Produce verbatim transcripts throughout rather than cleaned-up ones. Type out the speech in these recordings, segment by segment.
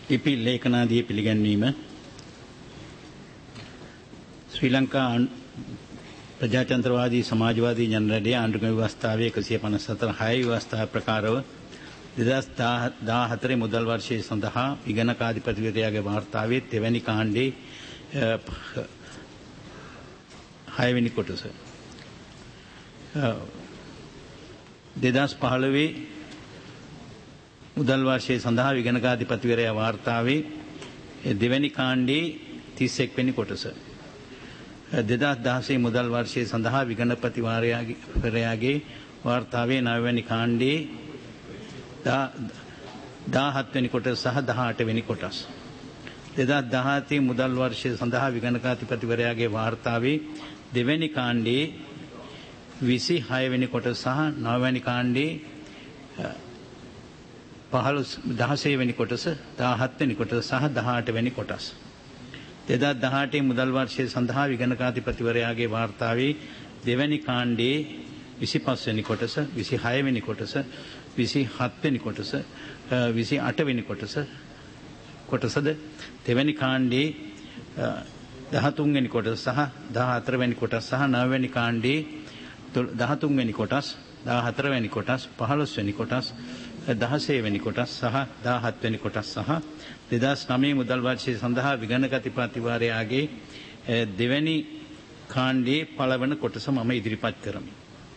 ඉපි ලේඛනාදී පිළිගැන්වීම ශ්‍රී ලංකා ප්‍රජාතන්ත්‍රවාදී සමාජවාදී ජනරැඩේ ආණ්ඩුක්‍රම ව්‍යවස්ථාවේ එකසිය පනස් හතර හය ව්‍යවස්ථා ප්‍රකාරව දෙදහස් දාහතර මුදල් වර්ෂයේ සඳහා ඉගණකාධිපතිවරයාගේ වාර්තාවේ තෙවැනි කාණ්ඩේ හයවෙනි කොටස දෙදහස් පහළොව මුදල් වර්ෂයේ සඳහා විගණකාධිපතිවරයා වාර්තාවේ දෙවැනි කාණ්ඩේ තිස් එක් වෙනි කොටස දෙදහස් දහසේ මුදල් වර්ෂයේ සඳහා විගණකපතිවරයාගේ වාර්තාවේ නවවැනි කාණ්ඩේ දාහත් වෙනි කොටස සහ දහඅට වෙනි කොටස් දෙදහස් දහහතේ මුදල් වර්ෂයේ සඳහා විගණකාධිපතිවරයාගේ වාර්තාවේ දෙවැනි කාණ්ඩේ විසිහය වෙනි කොටස සහ නවවැනි කාණ්ඩේ පහළොස් දහසය වෙනි කොටස දහහත් වෙනි කොටස සහ දහඅට වෙනි කොටස් දෙදහස් දහඅටේ මුදල් වර්ෂයේ සඳහා විගණකාධිපතිවරයාගේ වාර්තාවේ දෙවැනි කාණ්ඩේ විසිපස් වෙනි කොටස විසිහය වෙනි කොටස විසිහත් වෙනි කොටස විසිඅට වෙනි කොටස කොටසද දෙවැනි කාණ්ඩේ දහතුන් වෙනි කොටස සහ දහහතර වෙනි කොටස් සහ නව වෙනි කාණ්ඩේ දහතුන් වෙනි කොටස් දහහතර වෙනි කොටස් පහළොස් වෙනි කොටස් දහසය වෙනි කොටස් සහ දහහත් වෙනි කොටස් සහ දෙදහස් නවය මුදල් වර්ෂයේ සඳහා විගණකපතිවරයාගේ දෙවැනි කාණ්ඩේ පළවන කොටස මම ඉදිරිපත් කරමි.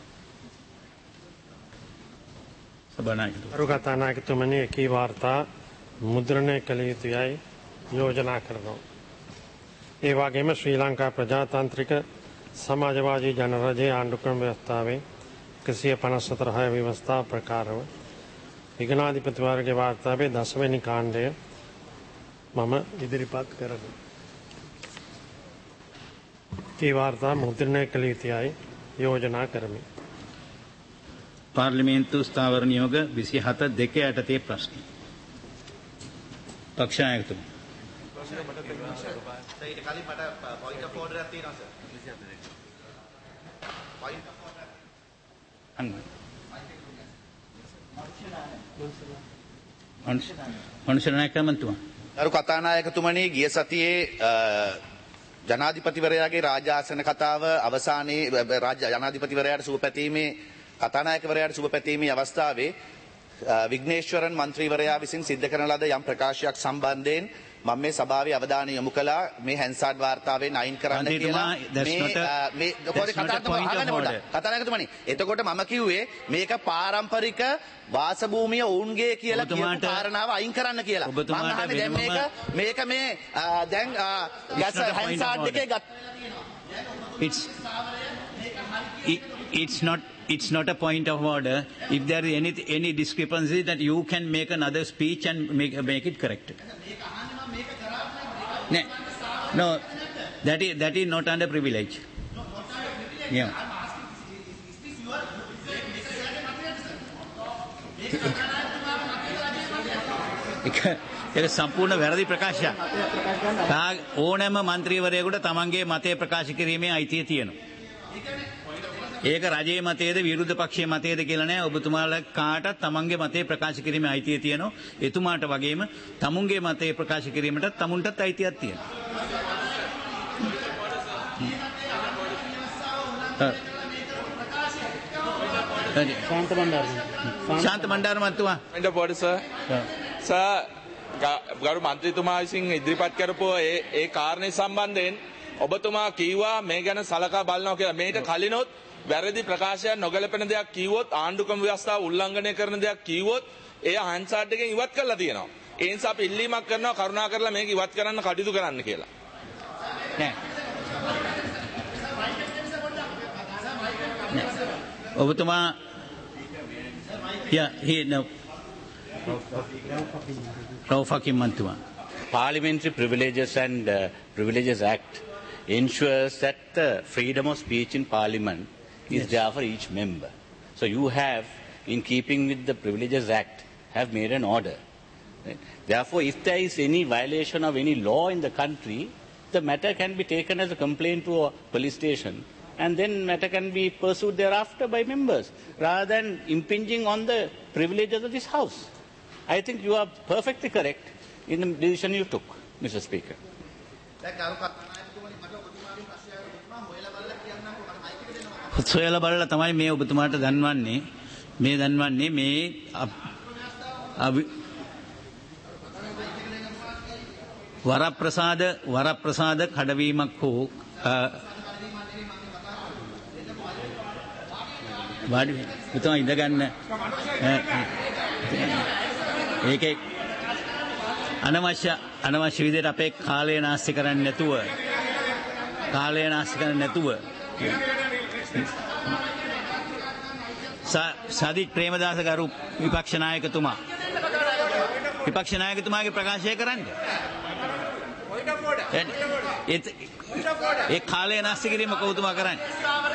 අරු කතානායකතුමනි එකී වාර්තා මුද්‍රණය කළ යුතුයයි යෝජනා කරනවා. ඒ වගේම ශ්‍රී ලංකා ප්‍රජාතාන්ත්‍රික සමාජවාදී ජනරජයේ ආණ්ඩුක්‍රම ව්‍යවස්ථාවේ එකසිය පනස් හතර හය ව්‍යවස්ථා ප්‍රකාරව විගණාධිපතිවරයාගේ වාර්තාවේ දසවෙනි කාණ්ඩය මම ඉදිරිපත් කරමි. ඒ වාර්තා මුද්‍රණය කළ යුතුයයි යෝජනා කරමි. පාර්ලිමේන්තු ස්ථාවර නියෝග විසිහත දෙක යටතේ ප්‍රශ්න. පක්ෂ නායකතුමා. ඊට කලින් මට පොයින්ට් ඔෆ් ඕඩර් එකක් තියෙනවා සර්. Point of order. අන්න. මනුෂ්‍ය නායකතුමා. අරු කතානායකතුමනි ගිය සතියේ ජනාධිපතිවරයාගේ රාජාසන කතාව අවසානයේ රාජ්‍ය ජනාධිපතිවරයාට සුබ පැතීමේ කතානායකවරයාට සුබ පැතීමේ අවස්ථාවේ විග්නේශ්වරන් මන්ත්‍රීවරයා විසින් සිද්ධ කරන ලද යම් ප්‍රකාශයක් සම්බන්ධයෙන් මම මේ සභාවේ අවධානය යොමු කළා මේ හැන්සාඩ් වාර්තාවෙන් අයින් කරන්න කියලා මේ මේ කතානායකතුමනි එතකොට මම කිව්වේ මේක පාරම්පරික වාසභූමිය ඔවුන්ගේ කියලා කියන කාරණාව අයින් කරන්න කියලා මම අහන්නේ දැන් මේක මේක මේ දැන් ගැස් හැන්සාඩ් එකේ ගත් it's it's not It's not a point of order. If there is any any discrepancy, that you can make another speech and make make it correct. No, no, that is that is not under privilege. Yeah. ඒක සම්පූර්ණ වැරදි ප්‍රකාශයක්. ඕනෑම මන්ත්‍රීවරයෙකුට තමන්ගේ මතය ප්‍රකාශ කිරීමේ අයිතිය තියෙනවා. ඒක රජයේ මතයේද විරුද්ධ පක්ෂයේ මතයේද කියලා නෑ. ඔබතුමාලා කාටත් තමන්ගේ මතය ප්‍රකාශ කිරීමේ අයිතිය තියෙනවා. එතුමාට වගේම තමුන්ගේ මතය ප්‍රකාශ කිරීමට තමුන්ටත් අයිතියක් තියෙනවා. ශාන්ත බණ්ඩාර ශාන්ත බණ්ඩාර මහත්මයා එන්න පොඩි සර් සර් ගරු මන්ත්‍රීතුමා විසින් ඉදිරිපත් කරපු ඒ ඒ කාරණේ සම්බන්ධයෙන් ඔබතුමා කිව්වා මේ ගැන සලකා බලනවා කියලා. මේට කලිනොත් වැරදි ප්‍රකාශයක් නොගැලපෙන දෙයක් කිව්වොත් ආණ්ඩුක්‍රම ව්‍යවස්ථාව උල්ලංඝනය කරන දෙයක් කිව්වොත් එය හන්සාඩ් එකෙන් ඉවත් කරලා තියෙනවා. ඒ නිසා අපි ඉල්ලීමක් කරනවා කරුණා කරලා මේක ඉවත් කරන්න කටයුතු කරන්න කියලා. නෑ. ඔබතුමා yeah he no Raufakim Mantuma. Parliamentary Privileges and uh, Privileges Act ensures that the freedom of speech in Parliament is yes. there for each member. So you have, in keeping with the Privileges Act, have made an order. Right? Therefore, if there is any violation of any law in the country, the matter can be taken as a complaint to a police station, and then matter can be pursued thereafter by members, rather than impinging on the privileges of this House. I think you are perfectly correct in the decision you took, Mister Speaker. සොයලා බලලා තමයි මේ ඔබතුමාට දන්වන්නේ මේ දන්වන්නේ මේ වරප්‍රසාද වරප්‍රසාද කඩවීමක් හෝ වාඩි පුතා ඉඳගන්න ඒකේ අනවශ්‍ය අනවශ්‍ය විදිහට අපේ කාලය නාස්ති කරන්නේ නැතුව කාලය නාස්ති කරන්නේ නැතුව සාදිත් ප්‍රේමදාස ගරු විපක්ෂ නායකතුමා විපක්ෂ නායකතුමාගේ ප්‍රකාශය කරන්න ඒ කාලය නාස්ති කිරීම කවුතුමා කරන්නේ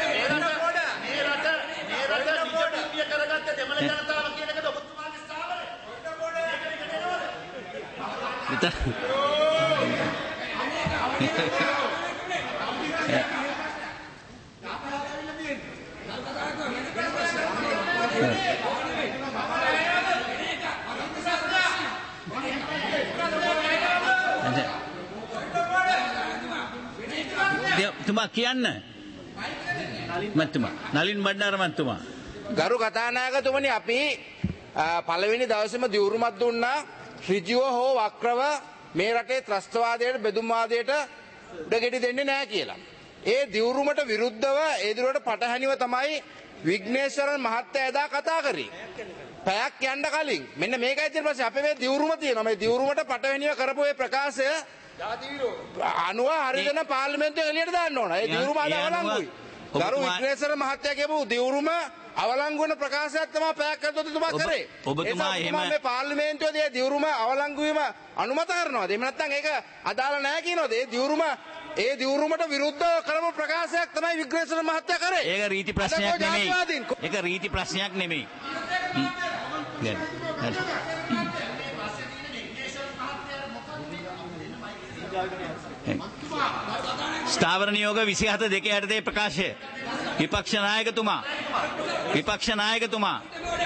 තුමා කියන්න මත්තුමා නලින් බණ්ඩාර මත්තුමා ගරු කතානායකතුමනි අපි පළවෙනි දවසේම දියුරුමක් දුන්නා ඍජුව හෝ වක්‍රව මේ රටේ ත්‍රස්තවාදයට බෙදුම්වාදයට උඩගෙඩි දෙන්නේ නැහැ කියලා. ඒ දියුරුමට විරුද්ධව ඒ දිරුවට පටහැනිව තමයි විග්නේශ්වරන් මහත්තයා එදා කතා කරේ. පැයක් යන්න කලින් මෙන්න මේකයි ඊට පස්සේ අපේ මේ දියුරුම තියෙනවා. මේ දියුරුමට පටහැනිව කරපු ඒ ප්‍රකාශය අනුව හරියන පාර්ලිමේන්තුවේ එළියට දාන්න ඕන. ඒ දියුරුම අද අවලංගුයි. ගරු විග්නේශ්වර මහත්තයා කියපු දියුරුම අවලංගු වෙන ප්‍රකාශයක් තමයි පැයක් ඇතුළත තුමා කරේ. ඔබතුමා එහෙම මේ පාර්ලිමේන්තුවේදී දියුරුම අවලංගු වීම අනුමත කරනවාද? එහෙම නැත්නම් ඒක අදාළ නැහැ කියනවාද? ඒ දියුරුම ඒ දියුරුමට විරුද්ධව කරපු ප්‍රකාශයක් තමයි විග්‍රේසන මහත්තයා කරේ. ඒක රීති ප්‍රශ්නයක් නෙමෙයි. ඒක රීති ප්‍රශ්නයක් නෙමෙයි. ස්ථාවර නියෝග විසිහත දෙකේ යටතේ ප්‍රකාශය විපක්ෂ නායකතුමා විපක්ෂ නායකතුමා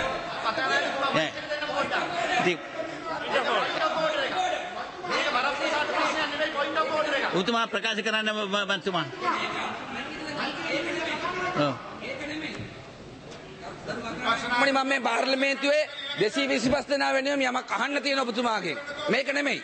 උතුමා ප්‍රකාශ කරන්න මන්තුමා මම මේ පාර්ලිමේන්තුවේ දෙසිය විසිපස් දෙනා වෙනුවෙන් යමක් අහන්න තියෙන ඔබතුමාගෙන් මේක නෙමෙයි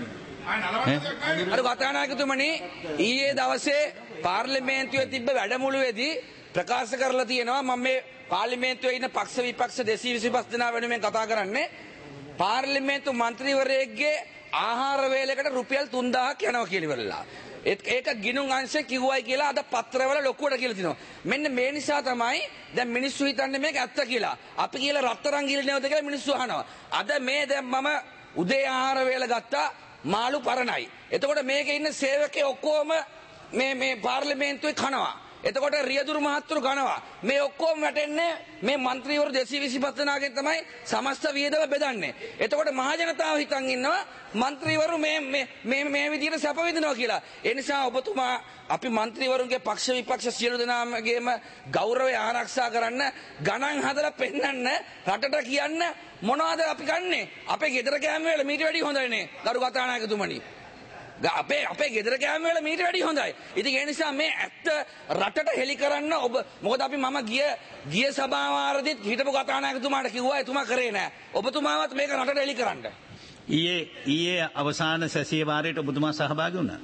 අර කතානායකතුමනි ඊයේ දවසේ පාර්ලිමේන්තුවේ තිබ්බ වැඩමුළුවේදී ප්‍රකාශ කරලා තියෙනවා මම මේ පාර්ලිමේන්තුවේ ඉන්න පක්ෂ විපක්ෂ දෙසිය විසිපස් දෙනා වෙනුවෙන් කතා කරන්නේ පාර්ලිමේන්තු මන්ත්‍රීවරයෙක්ගේ ආහාර වේලකට රුපියල් තුන්දාහක් යනවා කියලා ඉවරලා ඒක ගිණුම් අංශය කිව්වයි කියලා අද පත්‍රවල ලොකුවට කියලා තිනවා මෙන්න මේ නිසා තමයි දැන් මිනිස්සු හිතන්නේ මේක ඇත්ත කියලා අපි කියලා රත්තරන් ගිලිනවද කියලා මිනිස්සු අහනවා අද මේ දැන් මම උදේ ආහාර වේල ගත්තා මාළු පරණයි. එතකොට මේකේ ඉන්න සේවකයෝ ඔක්කොම මේ මේ පාර්ලිමේන්තුවේ කනවා. එතකොට රියදුරු මහත්තුරු කනවා. මේ ඔක්කොම වැටෙන්නේ මේ മന്ത്രിවරු දෙසිය විසිපස් දෙනාගෙන් තමයි සමස්ත වියදම බෙදන්නේ. එතකොට මහ ජනතාව හිතන් ඉන්නවා മന്ത്രിවරු මේ මේ මේ මේ විදිහට සැප විඳිනවා කියලා. ඒ නිසා ඔබතුමා අපි മന്ത്രിවරුන්ගේ පක්ෂ විපක්ෂ සියලු දෙනාගේම ගෞරවය ආරක්ෂා කරන්න ගණන් හදලා පෙන්නන්න රටට කියන්න මොනවද අපි ගන්නෙ අපේ ගෙදර කෑම වල මීට වැඩි හොඳයි නේ ගරු කතානායකතුමනි අපේ අපේ ගෙදර කෑම වල මීට වැඩි හොඳයි ඉතින් ඒ නිසා මේ ඇත්ත රටට හෙලි කරන්න ඔබ මොකද අපි මම ගිය ගිය සභාවාරදීත් හිටපු කතානායකතුමාට කිව්වා එතුමා කරේ නෑ ඔබතුමාවත් මේක රටට හෙලි කරන්න ඊයේ ඊයේ අවසාන සැසිවාරයට ඔබතුමා සහභාගී වුණාද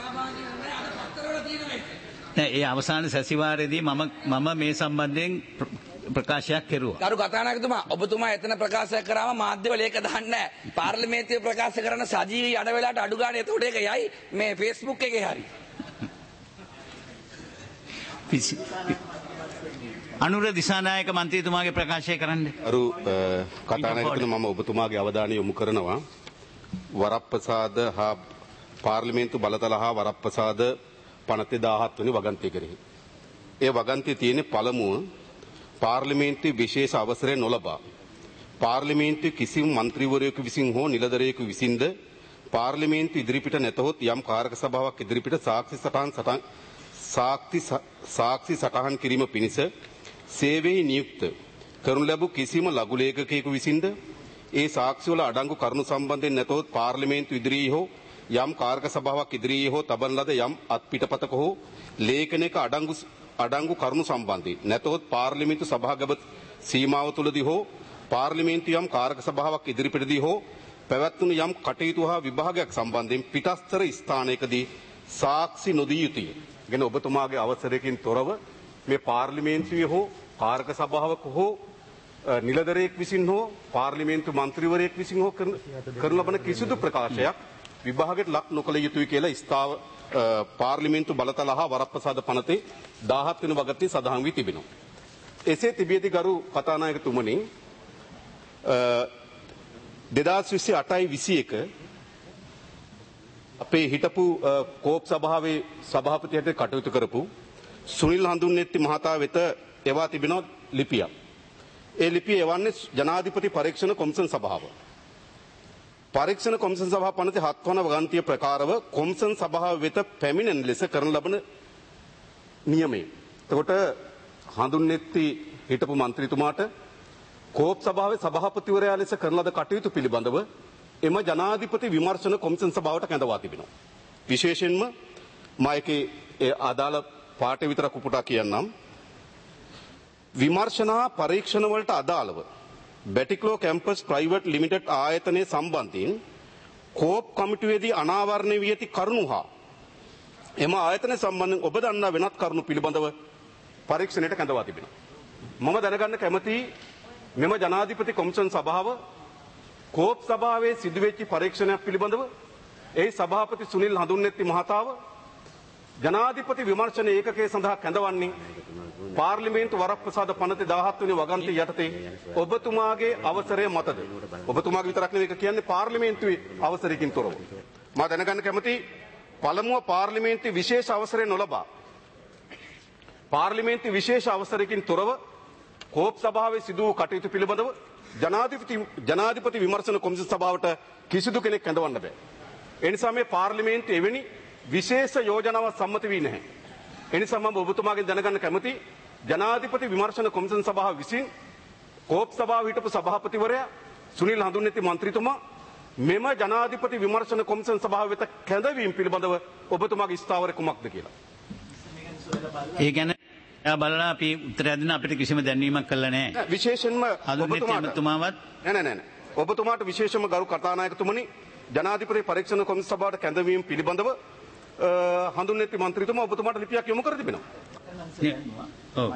නෑ ඒ අවසාන සැසිවාරයේදී මම මම මේ සම්බන්ධයෙන් ප්‍රකාශයක් කෙරුවා. ගරු කතානායකතුමා ඔබතුමා එතන ප්‍රකාශ කරාම මාධ්‍යවල ඒක දාන්නේ නැහැ. පාර්ලිමේන්තුවේ ප්‍රකාශ කරන සජීවී අඩ වෙලාවට අඩු ගන්න එතකොට ඒක යයි මේ Facebook එකේ හරි. අනුර දිසානායක මන්ත්‍රීතුමාගේ ප්‍රකාශය කරන්න. අරු කතානායකතුමා මම ඔබතුමාගේ අවධානය යොමු කරනවා වරප්‍රසාද හා පාර්ලිමේන්තු බලතල හා වරප්‍රසාද පනත දාහත් වෙනි වගන්තිය කෙරෙහි. ඒ වගන්තිය තියෙන්නේ පළමුව පාර්ලිමේන්තුවේ විශේෂ අවසරය නොලබා පාර්ලිමේන්තුවේ කිසිම මන්ත්‍රීවරයෙකු විසින් හෝ නිලධරයෙකු විසින්ද පාර්ලිමේන්තු ඉදිරිපිට නැතහොත් යම් කාරක සභාවක් ඉදිරිපිට සාක්ෂි සටහන් සටහන් සාක්ෂි සාක්ෂි සටහන් කිරීම පිණිස සේවයේ නියුක්ත කරනු ලැබූ කිසිම ලඝු ලේඛකයෙකු විසින්ද ඒ සාක්ෂිවල අඩංගු කරුණු සම්බන්ධයෙන් නැතොත් පාර්ලිමේන්තු ඉදිරියේ හෝ යම් කාර්ක සභාවක් ඉදිරියේ හෝ තබන ලද යම් අත්පිටපතක හෝ ලේඛනයක අඩංගු අඩංගු කරුණු සම්බන්ධයෙන් නැතොත් පාර්ලිමේන්තු සභාගත සීමාව තුලදී හෝ පාර්ලිමේන්තු යම් කාර්ක සභාවක් ඉදිරිපිටදී හෝ පැවැත්වුණු යම් කටයුතු හා විභාගයක් සම්බන්ධයෙන් පිටස්තර ස්ථානයකදී සාක්ෂි නොදිය යුතුය. ගැන ඔබතුමාගේ අවසරයකින් තොරව මේ පාර්ලිමේන්තුවේ හෝ කාර්ක සභාවක හෝ නිලධරයෙක් විසින් හෝ පාර්ලිමේන්තු මන්ත්‍රීවරයෙක් විසින් හෝ කරන ලබන කිසිදු ප්‍රකාශයක් විභාගයට ලක් නොකළ යුතුයි කියලා ස්ථාව පාර්ලිමේන්තු බලතල හා වරප්‍රසාද පනතේ දාහත් වෙනි වගත්තේ සඳහන් වී තිබෙනවා. එසේ තිබියදී ගරු කතානායකතුමනි දෙදාස් විසි අටයි විසි එක අපේ හිටපු කෝප් සභාවේ සභාපති හැටියට කටයුතු කරපු සුනිල් හඳුන්නෙත්ති මහතා වෙත එවා තිබෙනවා ලිපියක්. ඒ ලිපිය එවන්නේ ජනාධිපති පරීක්ෂණ කොමිෂන් සභාව. පරීක්ෂණ කොමිෂන් සභාව පනතේ හත් වන වගන්තිය ප්‍රකාරව කොමිෂන් සභාව වෙත පැමිණෙන ලෙස කරන ලබන නියමය. එතකොට හඳුන්නෙත්ති හිටපු මන්ත්‍රීතුමාට කෝප් සභාවේ සභාපතිවරයා ලෙස කරන ලද කටයුතු පිළිබඳව එම ජනාධිපති විමර්ශන කොමිෂන් සභාවට කැඳවා තිබෙනවා. විශේෂයෙන්ම මා ඒකේ අදාළ පාඩේ විතරක් උපුටා කියන්නම්. විමර්ශනා පරීක්ෂණ වලට අදාළව බැටික්ලෝ කැම්පස් ප්‍රයිවට් ලිමිටඩ් ආයතනයේ සම්බන්ධයෙන් කෝප් කමිටුවේදී අනාවරණය වී ඇති කරුණු හා එම ආයතනය සම්බන්ධයෙන් ඔබ දන්නා වෙනත් කරුණු පිළිබඳව පරීක්ෂණයට කැඳවා තිබෙනවා. මම දැනගන්න කැමතියි මෙම ජනාධිපති කොමිෂන් සභාව කෝප් සභාවේ සිදුවෙච්ච පරීක්ෂණයක් පිළිබඳව එහි සභාපති සුනිල් හඳුන්නෙත්ති මහතාව ජනාධිපති විමර්ශන ඒකකයේ සඳහා කැඳවන්නේ පාර්ලිමේන්තු වරප්‍රසාද පනතේ දාහත් වෙනි වගන්තිය යටතේ ඔබතුමාගේ අවසරය මතද? ඔබතුමාගේ විතරක් නෙවෙයි ඒක කියන්නේ පාර්ලිමේන්තුවේ අවසරයකින් තොරව. මා දැනගන්න කැමතියි පළමුව පාර්ලිමේන්තුවේ විශේෂ අවසරය නොලබා පාර්ලිමේන්තුවේ විශේෂ අවසරයකින් තොරව කෝප් සභාවේ සිදු වූ කටයුතු පිළිබඳව ජනාධිපති ජනාධිපති විමර්ශන කොමිෂන් සභාවට කිසිදු කෙනෙක් කැඳවන්න බෑ. ඒ නිසා මේ පාර්ලිමේන්තුව එවැනි විශේෂ යෝජනාවක් සම්මත වී නැහැ. ඒ නිසා මම ඔබතුමාගෙන් දැනගන්න කැමතියි ජනාධිපති විමර්ශන කොමිෂන් සභාව විසින් කෝප් සභාව හිටපු සභාපතිවරයා සුනිල් හඳුන්නෙත්ති මන්ත්‍රීතුමා මෙම ජනාධිපති විමර්ශන කොමිෂන් සභාව වෙත කැඳවීම පිළිබඳව ඔබතුමාගේ ස්ථාවරය කුමක්ද කියලා. ඒ ගැන බලලා අපි උත්තරය දෙන්න අපිට කිසිම දැනීමක් කළා නැහැ. විශේෂයෙන්ම ඔබතුමාවත් නෑ නෑ නෑ ඔබතුමාට විශේෂම ගරු කතානායකතුමනි ජනාධිපති පරීක්ෂණ කොමිෂන් සභාවට කැඳවීම පිළිබඳව හඳුන්නෙත්ති මන්ත්‍රීතුමා ඔබතුමාට ලිපියක් යොමු කර තිබෙනවා. ඔව්.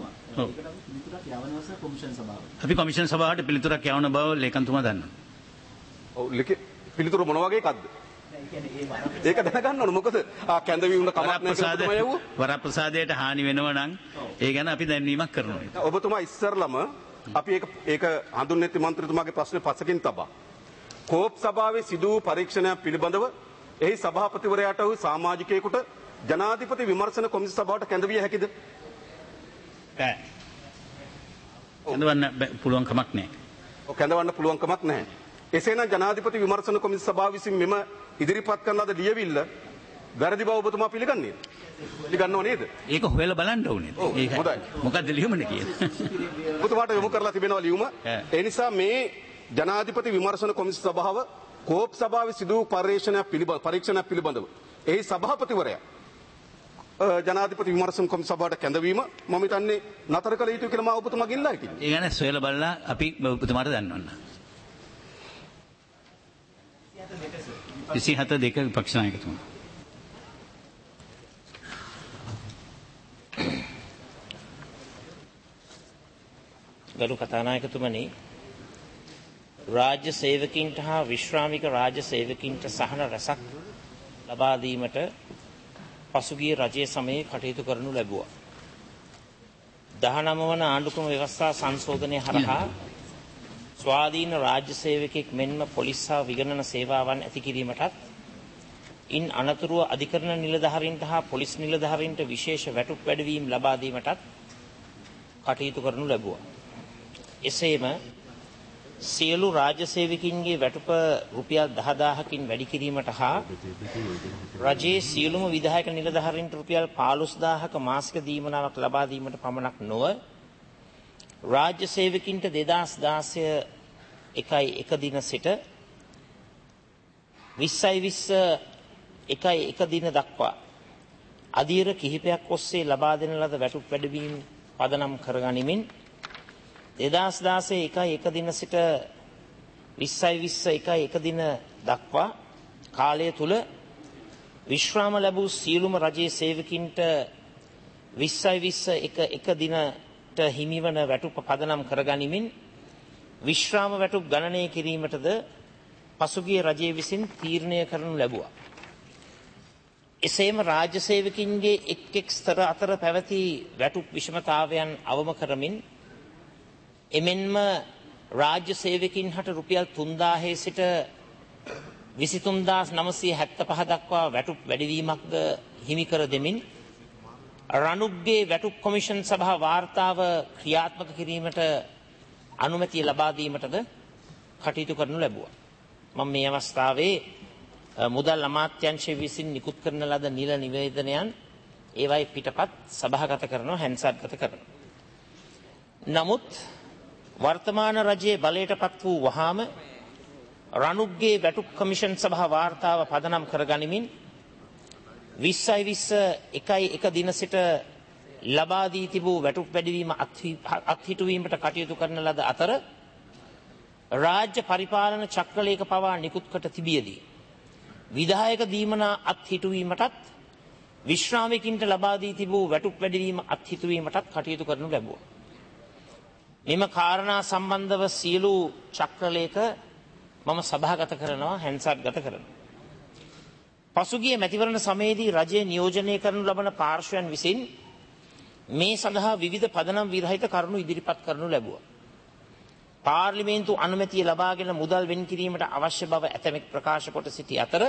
අපි කොමිෂන් සභාවට පිළිතුරක් යවන බව ලේකම්තුමා දන්නවා. ඔව් පිළිතුර මොන වගේ එකක්ද? ඒක දැනගන්න ඕන මොකද කැඳවීම කමක් නැහැ වරප්‍රසාදයට හානි වෙනවා නම් ඒ ගැන අපි දැනීමක් කරනවා. ඔබතුමා ඉස්සරලම අපි ඒක ඒක හඳුන්නෙත්ති මන්ත්‍රීතුමාගේ ප්‍රශ්නේ පස්සකින් තබා කෝප් සභාවේ සිදු වූ පරීක්ෂණයක් පිළිබඳව එහි සභාපතිවරයාට වූ සමාජිකයෙකුට ජනාධිපති විමර්ශන කොමිෂන් සභාවට කැඳවිය හැකිද? බෑ. කැඳවන්න පුළුවන් කමක් නැහැ. ඔව් කැඳවන්න පුළුවන් කමක් නැහැ. එසේනම් ජනාධිපති විමර්ශන කොමිෂන් සභාව විසින් මෙම ඉදිරිපත් කරන ලද ලියවිල්ල වැරදි බව ඔබතුමා පිළිගන්නේද? පිළිගන්නව නේද? ඒක හොයලා බලන්න ඕනේ. ඒක මොකද්ද ලියුමනේ කියන්නේ? ඔබතුමාට යොමු කරලා තිබෙනවා ලියුම. ඒ නිසා මේ ජනාධිපති විමර්ශන කොමිෂන් සභාව කෝප් සභාවේ සිදු වූ පරීක්ෂණයක් පිළිබඳ පරීක්ෂණයක් පිළිබඳව එහි සභාපතිවරයා ජනාධිපති විමර්ශන කොමිෂන් සභාවට කැඳවීම මම හිතන්නේ නතර කළ යුතුයි කියලා මම ඔබතුමාගෙන් ඉල්ලා හිටියේ. ඒ ගැන සොයලා බලලා අපි ඔබතුමාට දන්වන්න. විසිහත දෙක විපක්ෂ නායකතුමා. ගරු කතානායකතුමනි රාජ්‍ය සේවකින්ට හා විශ්‍රාමික රාජ්‍ය සේවකින්ට සහන රැසක් ලබා දීමට පසුගිය රජයේ සමයේ කටයුතු කරනු ලැබුවා. දහනව වන ආණ්ඩුක්‍රම ව්‍යවස්ථා සංශෝධනය හරහා ස්වාධීන රාජ්‍ය සේවකෙක් මෙන්ම පොලිස් හා විගණන සේවාවන් ඇති කිරීමටත් ඉන් අනතුරුව අධිකරණ නිලධාරීන්ට හා පොලිස් නිලධාරීන්ට විශේෂ වැටුප් වැඩවීම් ලබා දීමටත් කටයුතු කරනු ලැබුවා. එසේම සියලු රාජ්‍ය සේවකින්ගේ වැටුප රුපියල් දහදාහකින් වැඩි කිරීමට හා රජයේ සියලුම විධායක නිලධාරීන්ට රුපියල් පහළොස්දාහක මාසික දීමනාවක් ලබා දීමට පමණක් නොව රාජ්‍ය සේවකින්ට දෙදාස් දාසය එකයි එක දින සිට විස්සයි විස්ස එකයි එක දින දක්වා අධීර කිහිපයක් ඔස්සේ ලබා දෙන ලද වැටුප් වැඩවීම් පදනම් කරගනිමින් දෙදහස් දාසය එකයි එක දින සිට විස්සයි විස්ස එකයි එක දින දක්වා කාලය තුල විශ්‍රාම ලැබූ සියලුම රජයේ සේවකින්ට විස්සයි විස්ස එක එක දිනට හිමිවන වැටුප පදනම් කරගනිමින් විශ්‍රාම වැටුප් ගණනය කිරීමටද පසුගිය රජයේ විසින් තීරණය කරනු ලැබුවා. එසේම රාජ්‍ය සේවකින්ගේ එක් එක් ස්තර අතර පැවති වැටුප් විෂමතාවයන් අවම කරමින් එමෙන්ම රාජ්‍ය සේවකින් හට රුපියල් තුන්දාහේ සිට විසිතුන් හාසය නවසිය හැත්තෑපහ දක්වා වැටුප් වැඩිවීමක්ද හිමි කර දෙමින් රණුක්ගේ වැටුප් කොමිෂන් සභා වාර්තාව ක්‍රියාත්මක කිරීමට අනුමැතිය ලබා දීමටද කටයුතු කරනු ලැබුවා. මම මේ අවස්ථාවේ මුදල් අමාත්‍යාංශය විසින් නිකුත් කරන ලද නිල නිවේදනයන් ඒවයි පිටපත් සභාගත කරනවා, හැන්සත්ගත කරනවා. නමුත් වර්තමාන රජයේ බලයට පත් වූ වහාම රණුක්ගේ වැටුප් කොමිෂන් සභා වාර්තාව පදනම් කරගනිමින් විස්සයි විස්ස එකයි එක දින සිට ලබා දී තිබූ වැටුප් වැඩිවීම අත්හිටුවීමට කටයුතු කරන ලද අතර රාජ්‍ය පරිපාලන චක්‍රලේඛ පවා නිකුත් කොට තිබියදී විධායක දීමනා අත්හිටුවීමටත් විශ්‍රාමිකින්ට ලබා දී තිබූ වැටුප් වැඩිවීම අත්හිටුවීමටත් කටයුතු කරනු ලැබුවා. මෙම කාරණා සම්බන්ධව සියලු චක්‍රලේඛ මම සභාගත කරනවා, හැන්සත්ගත කරනවා. පසුගිය මැතිවරණ සමයේදී රජයේ නියෝජනය කරනු ලබන පාර්ශ්වයන් විසින් මේ සඳහා විවිධ පදනම් විරහිත කරුණු ඉදිරිපත් කරනු ලැබුවා. පාර්ලිමේන්තු අනුමැතිය ලබාගෙන මුදල් වෙන් කිරීමට අවශ්‍ය බව ඇතමෙක් ප්‍රකාශ කොට සිටි අතර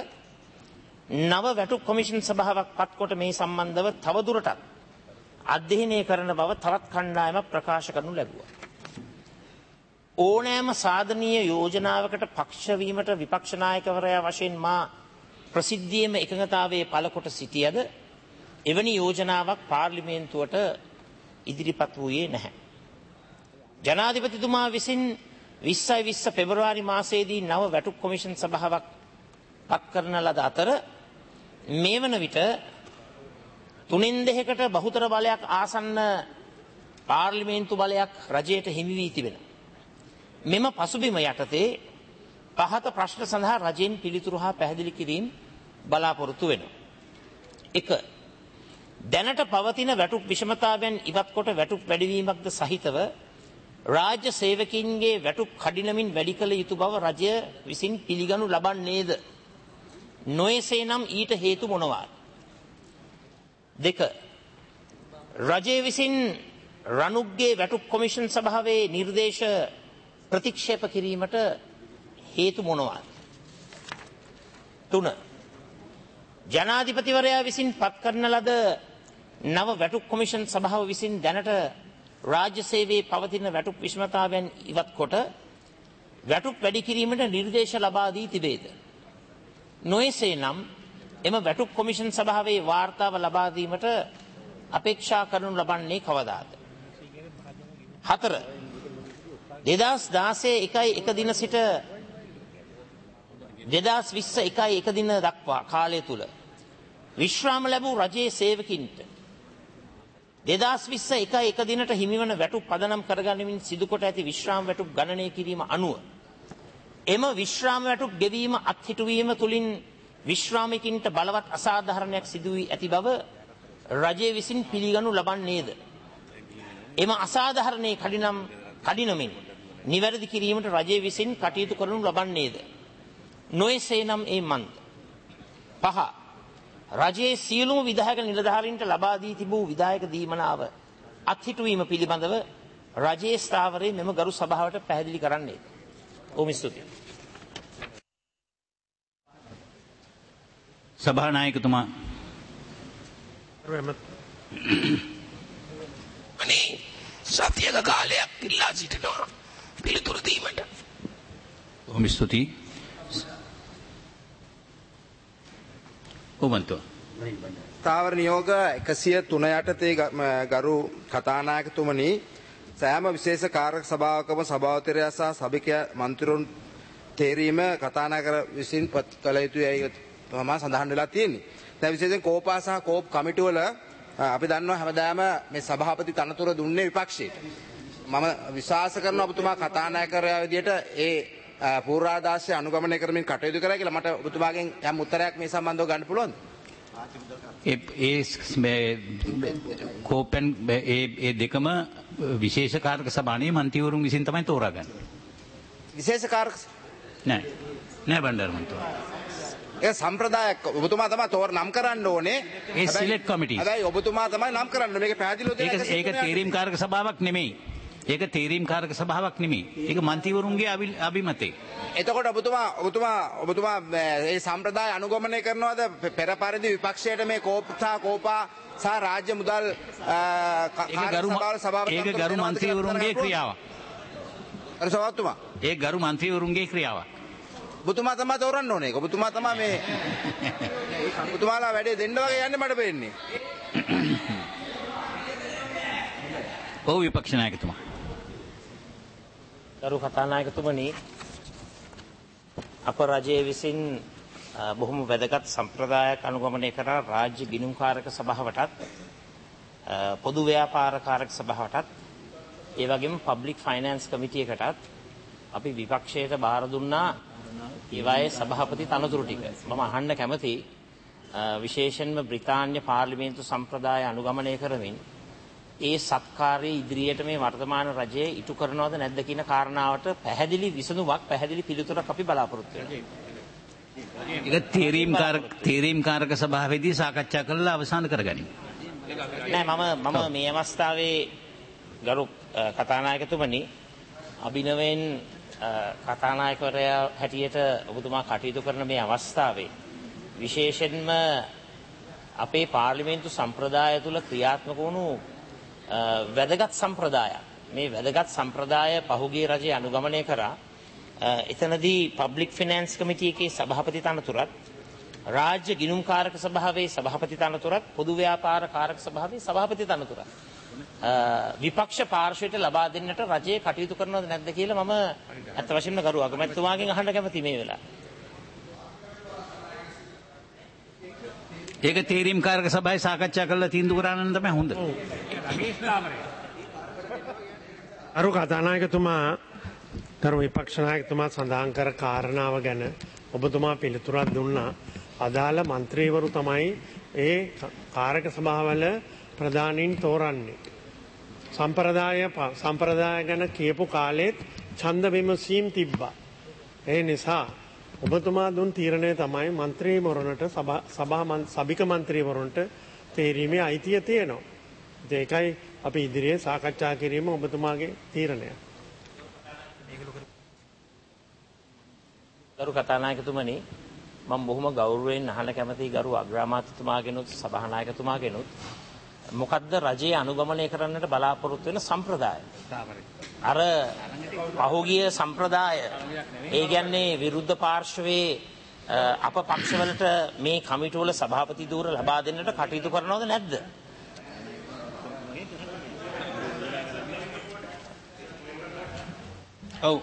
නව වැටුප් කොමිෂන් සභාවක් පත්කොට මේ සම්බන්ධව තවදුරටත් අධ්‍යයනය කරන බව තවත් කණ්ඩායමක් ප්‍රකාශ කරනු ලැබුවා. ඕනෑම සාධනීය යෝජනාවකට පක්ෂ වීමට විපක්ෂ නායකවරයා වශයෙන් මා ප්‍රසිද්ධියේම එකඟතාවයේ පළකොට සිටියද එවැනි යෝජනාවක් පාර්ලිමේන්තුවට ඉදිරිපත් වූයේ නැහැ. ජනාධිපතිතුමා විසින් විස්සයි විස්ස පෙබරවාරි මාසයේදී නව වැටුප් කොමිෂන් සභාවක් පත් කරන ලද අතර මේ වන විට තුනෙන් දෙකකට බහුතර බලයක් ආසන්න පාර්ලිමේන්තු බලයක් රජයට හිමි වී තිබෙනවා. මෙම පසුබිම යටතේ පහත ප්‍රශ්න සඳහා රජයෙන් පිළිතුරු හා පැහැදිලි කිරීම බලාපොරොත්තු වෙනවා. එක. දැනට පවතින වැටුප් විෂමතාවයන් ඉවත් කොට වැටුප් වැඩිවීමක්ද සහිතව රාජ්‍ය සේවකින්ගේ වැටුප් කඩිනමින් වැඩි කළ යුතු බව රජය විසින් පිළිගනු ලබන්නේද? නොයසේ නම් ඊට හේතු මොනවාද? දෙක. රජය විසින් රණුක්ගේ වැටුප් කොමිෂන් සභාවේ නිර්දේශ ප්‍රතික්ෂේප කිරීමට හේතු මොනවාද? තුන. ජනාධිපතිවරයා විසින් පත් කරන ලද නව වැටුප් කොමිෂන් සභාව විසින් දැනට රාජ්‍ය සේවයේ පවතින වැටුප් විෂමතාවයන් ඉවත් කොට වැටුප් වැඩි කිරීමට නිර්දේශ ලබා දී තිබේද? නොයසේ නම් එම වැටුප් කොමිෂන් සභාවේ වාර්තාව ලබා දීමට අපේක්ෂා කරනු ලබන්නේ කවදාද? හතර. දෙදහස් දාසය එකයි එක දින සිට දෙදහස් විස්ස එකයි එක දින දක්වා කාලය තුල විශ්‍රාම ලැබූ රජයේ සේවකින්ට දෙදහස් විස්ස එකයි එක දිනට හිමිවන වැටුප් පදනම් කරගනිමින් සිදු කොට ඇති විශ්‍රාම වැටුප් ගණනය කිරීම අනුව එම විශ්‍රාම වැටුප් ගෙවීම අත්හිටුවීම තුළින් විශ්‍රාමිකින්ට බලවත් අසාධාරණයක් සිදු වී ඇති බව රජය විසින් පිළිගනු ලබන්නේද? එම අසාධාරණයේ කඩිනම් කඩිනමින් නිවැරදි කිරීමට රජය විසින් කටයුතු කරනු ලබන්නේද? නොයසේ නම් ඒ මන්ද. පහ. රජයේ සියලුම විධායක නිලධාරීන්ට ලබා දී තිබූ විධායක දීමනාව අත්හිටුවීම පිළිබඳව රජයේ ස්ථාවරයේ මෙම ගරු සභාවට පැහැදිලි කරන්නේද? ඕම ස්තුතියි. සභානායකතුමා. අනේ සතියක කාලයක් ඉල්ලා සිටිනවා පිළිතුරු දීමට. ඕම ස්තුතියි. ඔබන්තෝ. ස්ථාවර නියෝග එකසිය තුන යටතේ ගරු කතානායකතුමනි සෑම විශේෂ කාර්ය සභාවකම සභාපතිවරයා සහ සභික මන්ත්‍රීවරුන් තේරීම කතානායක විසින් පත් කළ යුතුයි තමයි සඳහන් වෙලා තියෙන්නේ. දැන් විශේෂයෙන් කෝපා සහ කෝප් කමිටු වල අපි දන්නවා හැමදාම මේ සභාපති තනතුර දුන්නේ විපක්ෂයට. මම විශ්වාස කරනවා ඔබතුමා කතානායකවරයා විදියට ඒ පූර්වාදාශය අනුගමනය කරමින් කටයුතු කරා කියලා. මට ඔබතුමාගෙන් යම් උත්තරයක් මේ සම්බන්ධව ගන්න පුළුවන්ද? ඒ කෝපෙන් ඒ දෙකම විශේෂ කාර්ක සභාවේ මන්ත්‍රීවරුන් විසින් තමයි තෝරාගන්නේ. විශේෂ කාර්ක නෑ නෑ බණ්ඩාර මන්ත්‍රී. ඒ සම්ප්‍රදායක් ඔබතුමා තමයි තෝර නම් කරන්න ඕනේ. ඒ සිලෙක්ට් කමිටි. හැබැයි ඔබතුමා තමයි නම් කරන්න. මේක පැහැදිලිව දෙන්න. ඒක ඒක තීරීම් කාර්ක සභාවක් නෙමෙයි. ඒක තීරීම් කාර්ක සභාවක් නෙමෙයි. ඒක මන්ත්‍රීවරුන්ගේ අභිමතේ. එතකොට ඔබතුමා ඔබතුමා ඔබතුමා මේ සම්ප්‍රදාය අනුගමනය කරනවද පෙර පරිදි විපක්ෂයට මේ කෝපා කෝපා සහ රාජ්‍ය මුදල් ඒක ගරු මන්ත්‍රීවරුන්ගේ ක්‍රියාවක්. අර සවතුමා ඒ ගරු මන්ත්‍රීවරුන්ගේ ක්‍රියාවක්. ඔබතුමා තමයි තෝරන්න ඕනේ. ඔබතුමා තමයි මේ ඔබතුමාලා වැඩේ දෙන්න වගේ යන්නේ මට පේන්නේ. ඔව් විපක්ෂ නායකතුමා. ගරු කතානායකතුමනි, අප රජයේ විසින් බොහොම වැදගත් සම්ප්‍රදායක් අනුගමනය කරා රාජ්‍ය ගිණුම්කාරක සභාවටත් පොදු ව්‍යාපාර කාරක සභාවටත් ඒ වගේම පබ්ලික් ෆයිනෑන්ස් කමිටියකටත් අපි විපක්ෂයට බාර දුන්නා ඒවායේ සභාපති තනතුරු ටික. මම අහන්න කැමති විශේෂයෙන්ම බ්‍රිතාන්‍ය පාර්ලිමේන්තු සම්ප්‍රදාය අනුගමනය කරමින් ඒ සත්කාරයේ ඉදිරියට මේ වර්තමාන රජයේ ඉටු කරනවද නැද්ද කියන කාරණාවට පැහැදිලි විසඳුමක් පැහැදිලි පිළිතුරක් අපි බලාපොරොත්තු වෙනවා. ඒක තීරීම් කාරක තීරීම් කාරක සභාවේදී සාකච්ඡා කරලා අවසන් කරගනිමු. නෑ මම මම මේ අවස්ථාවේ ගරු කතානායකතුමනි අභිනවයෙන් කතානායකවරයා හැටියට ඔබතුමා කටයුතු කරන මේ අවස්ථාවේ විශේෂයෙන්ම අපේ පාර්ලිමේන්තු සම්ප්‍රදාය තුළ ක්‍රියාත්මක වුණු වැදගත් සම්ප්‍රදායක්. මේ වැදගත් සම්ප්‍රදාය පහුගිය රජයේ අනුගමනය කරා. එතනදී පබ්ලික් ෆිනෑන්ස් කමිටි එකේ සභාපති තනතුරත් රාජ්‍ය ගිණුම්කාරක සභාවේ සභාපති තනතුරත් පොදු ව්‍යාපාර කාරක සභාවේ සභාපති තනතුරත් විපක්ෂ පාර්ශ්වයට ලබා දෙන්නට රජයේ කටයුතු කරනවද නැද්ද කියලා මම අත් වශයෙන්ම ගරු අගමැතිතුමාගෙන් අහන්න කැමතියි මේ වෙලාවේ. ඒක තීරීම් කාරක සභාවේ සාකච්ඡා කරලා තීන්දුව කරන්න තමයි හොඳ. අරු කතානායකතුමා ධර්ම විපක්ෂ නායකතුමා සඳහන් කර කාරණාව ගැන ඔබතුමා පිළිතුරක් දුන්නා. අදාළ മന്ത്രിවරු තමයි ඒ කාරක සභාවල ප්‍රධානීන් තෝරන්නේ. සම්ප්‍රදාය සම්ප්‍රදාය ගැන කියපු කාලෙත් ඡන්ද විමසීම් තිබ්බා. ඒ නිසා ඔබතුමා දුන් තීරණය තමයි മന്ത്രിවරුන්ට සභා සභික മന്ത്രിවරුන්ට තේරීමේ අයිතිය තියෙනවා. ඒකයි අපි ඉදිරියේ සාකච්ඡා කිරීම ඔබතුමාගේ තීරණය. ගරු කතානායකතුමනි, මම බොහොම ගෞරවයෙන් අහන්න කැමතියි ගරු අග්‍රාමාත්‍යතුමාගෙනුත් සභානායකතුමාගෙනුත් මොකද්ද රජයේ අනුගමනය කරන්නට බලාපොරොත්තු වෙන සම්ප්‍රදාය? අර පහුගිය සම්ප්‍රදාය ඒ කියන්නේ විරුද්ධ පාර්ශවයේ අප පක්ෂවලට මේ කමිටුවල සභාපති ධූර ලබා දෙන්නට කටයුතු කරනවද නැද්ද? ඔව්.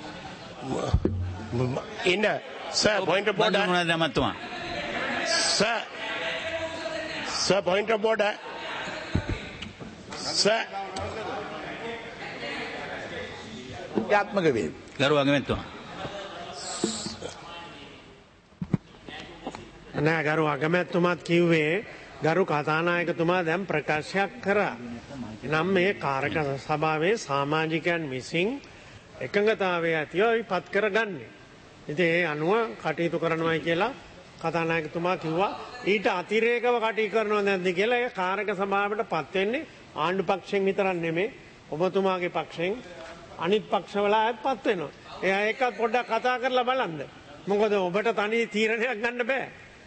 In a, sir, point of order. Sir, sir, point of order. Sir. යාත්මක වේ. ගරු අගමැතිතුමා. නෑ ගරු අගමැතිතුමාත් කිව්වේ ගරු කතානායකතුමා දැන් ප්‍රකාශයක් කරා. නම් මේ කාරක සභාවේ සමාජිකයන් විසින් එකඟතාවය ඇතිව පත් කරගන්නේ. ඉතින් ඒ අනුව කටයුතු කරනවායි කියලා කතානායකතුමා කිව්වා. ඊට අතිරේකව කටයුතු කරනවද නැද්ද කියලා ඒ කාරක සභාවට පත් වෙන්නේ ආණ්ඩු පක්ෂයෙන් විතරක් නෙමෙයි ඔබතුමාගේ පක්ෂයෙන් අනිත් පක්ෂවල අයත් පත් වෙනවා. එයා ඒකත් පොඩ්ඩක් කතා කරලා බලන්න. මොකද ඔබට තනි තීරණයක් ගන්න බෑ.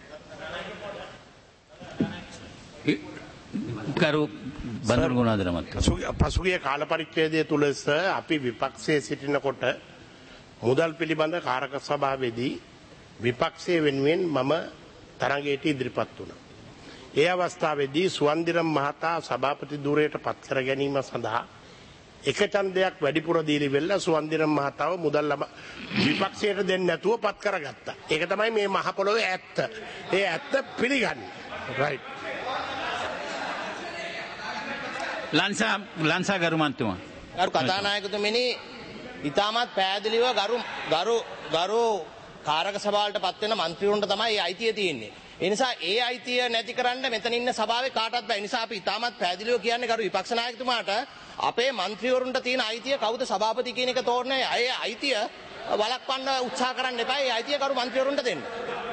කරු බන්දුරු ගුණාධර මහත්මයා. පසුගිය කාල පරිච්ඡේදය තුල අපි විපක්ෂයේ සිටිනකොට මුදල් පිළිබඳ කාරක සභාවේදී විපක්ෂයේ වෙනුවෙන් මම තරඟයට ඉදිරිපත් වුණා. ඒ අවස්ථාවේදී සුවන්දිරම් මහතා සභාපති ධූරයට පත් කර ගැනීම සඳහා එක ඡන්දයක් වැඩිපුර දීලි වෙලා සුවන්දින මහතාව මුදල් ලබ විපක්ෂයට දෙන්නේ නැතුව පත් කරගත්තා. ඒක තමයි මේ මහ පොළොවේ ඇත්ත. ඒ ඇත්ත පිළිගන්න. රයිට්. ලංසා ලංසා ගරුමන්තුමා. ගරු කතානායකතුමනි ඉතාමත් පැහැදිලිව ගරු ගරු ගරු කාරක සභාවට පත් වෙන മന്ത്രിවරුන්ට තමයි ඒ අයිතිය තියෙන්නේ. ඒ නිසා ඒ අයිතිය නැති කරන්න මෙතන ඉන්න සභාවේ කාටවත් බෑ. ඒ නිසා අපි ඉතාමත් පැහැදිලිව කියන්නේ ගරු විපක්ෂ නායකතුමාට අපේ മന്ത്രിවරුන්ට තියෙන අයිතිය කවුද සභාපති කියන එක තෝරන්නේ. ඒ අයිතිය වළක්වන්න උත්සාහ කරන්න එපා. ඒ අයිතිය ගරු മന്ത്രിවරුන්ට දෙන්න.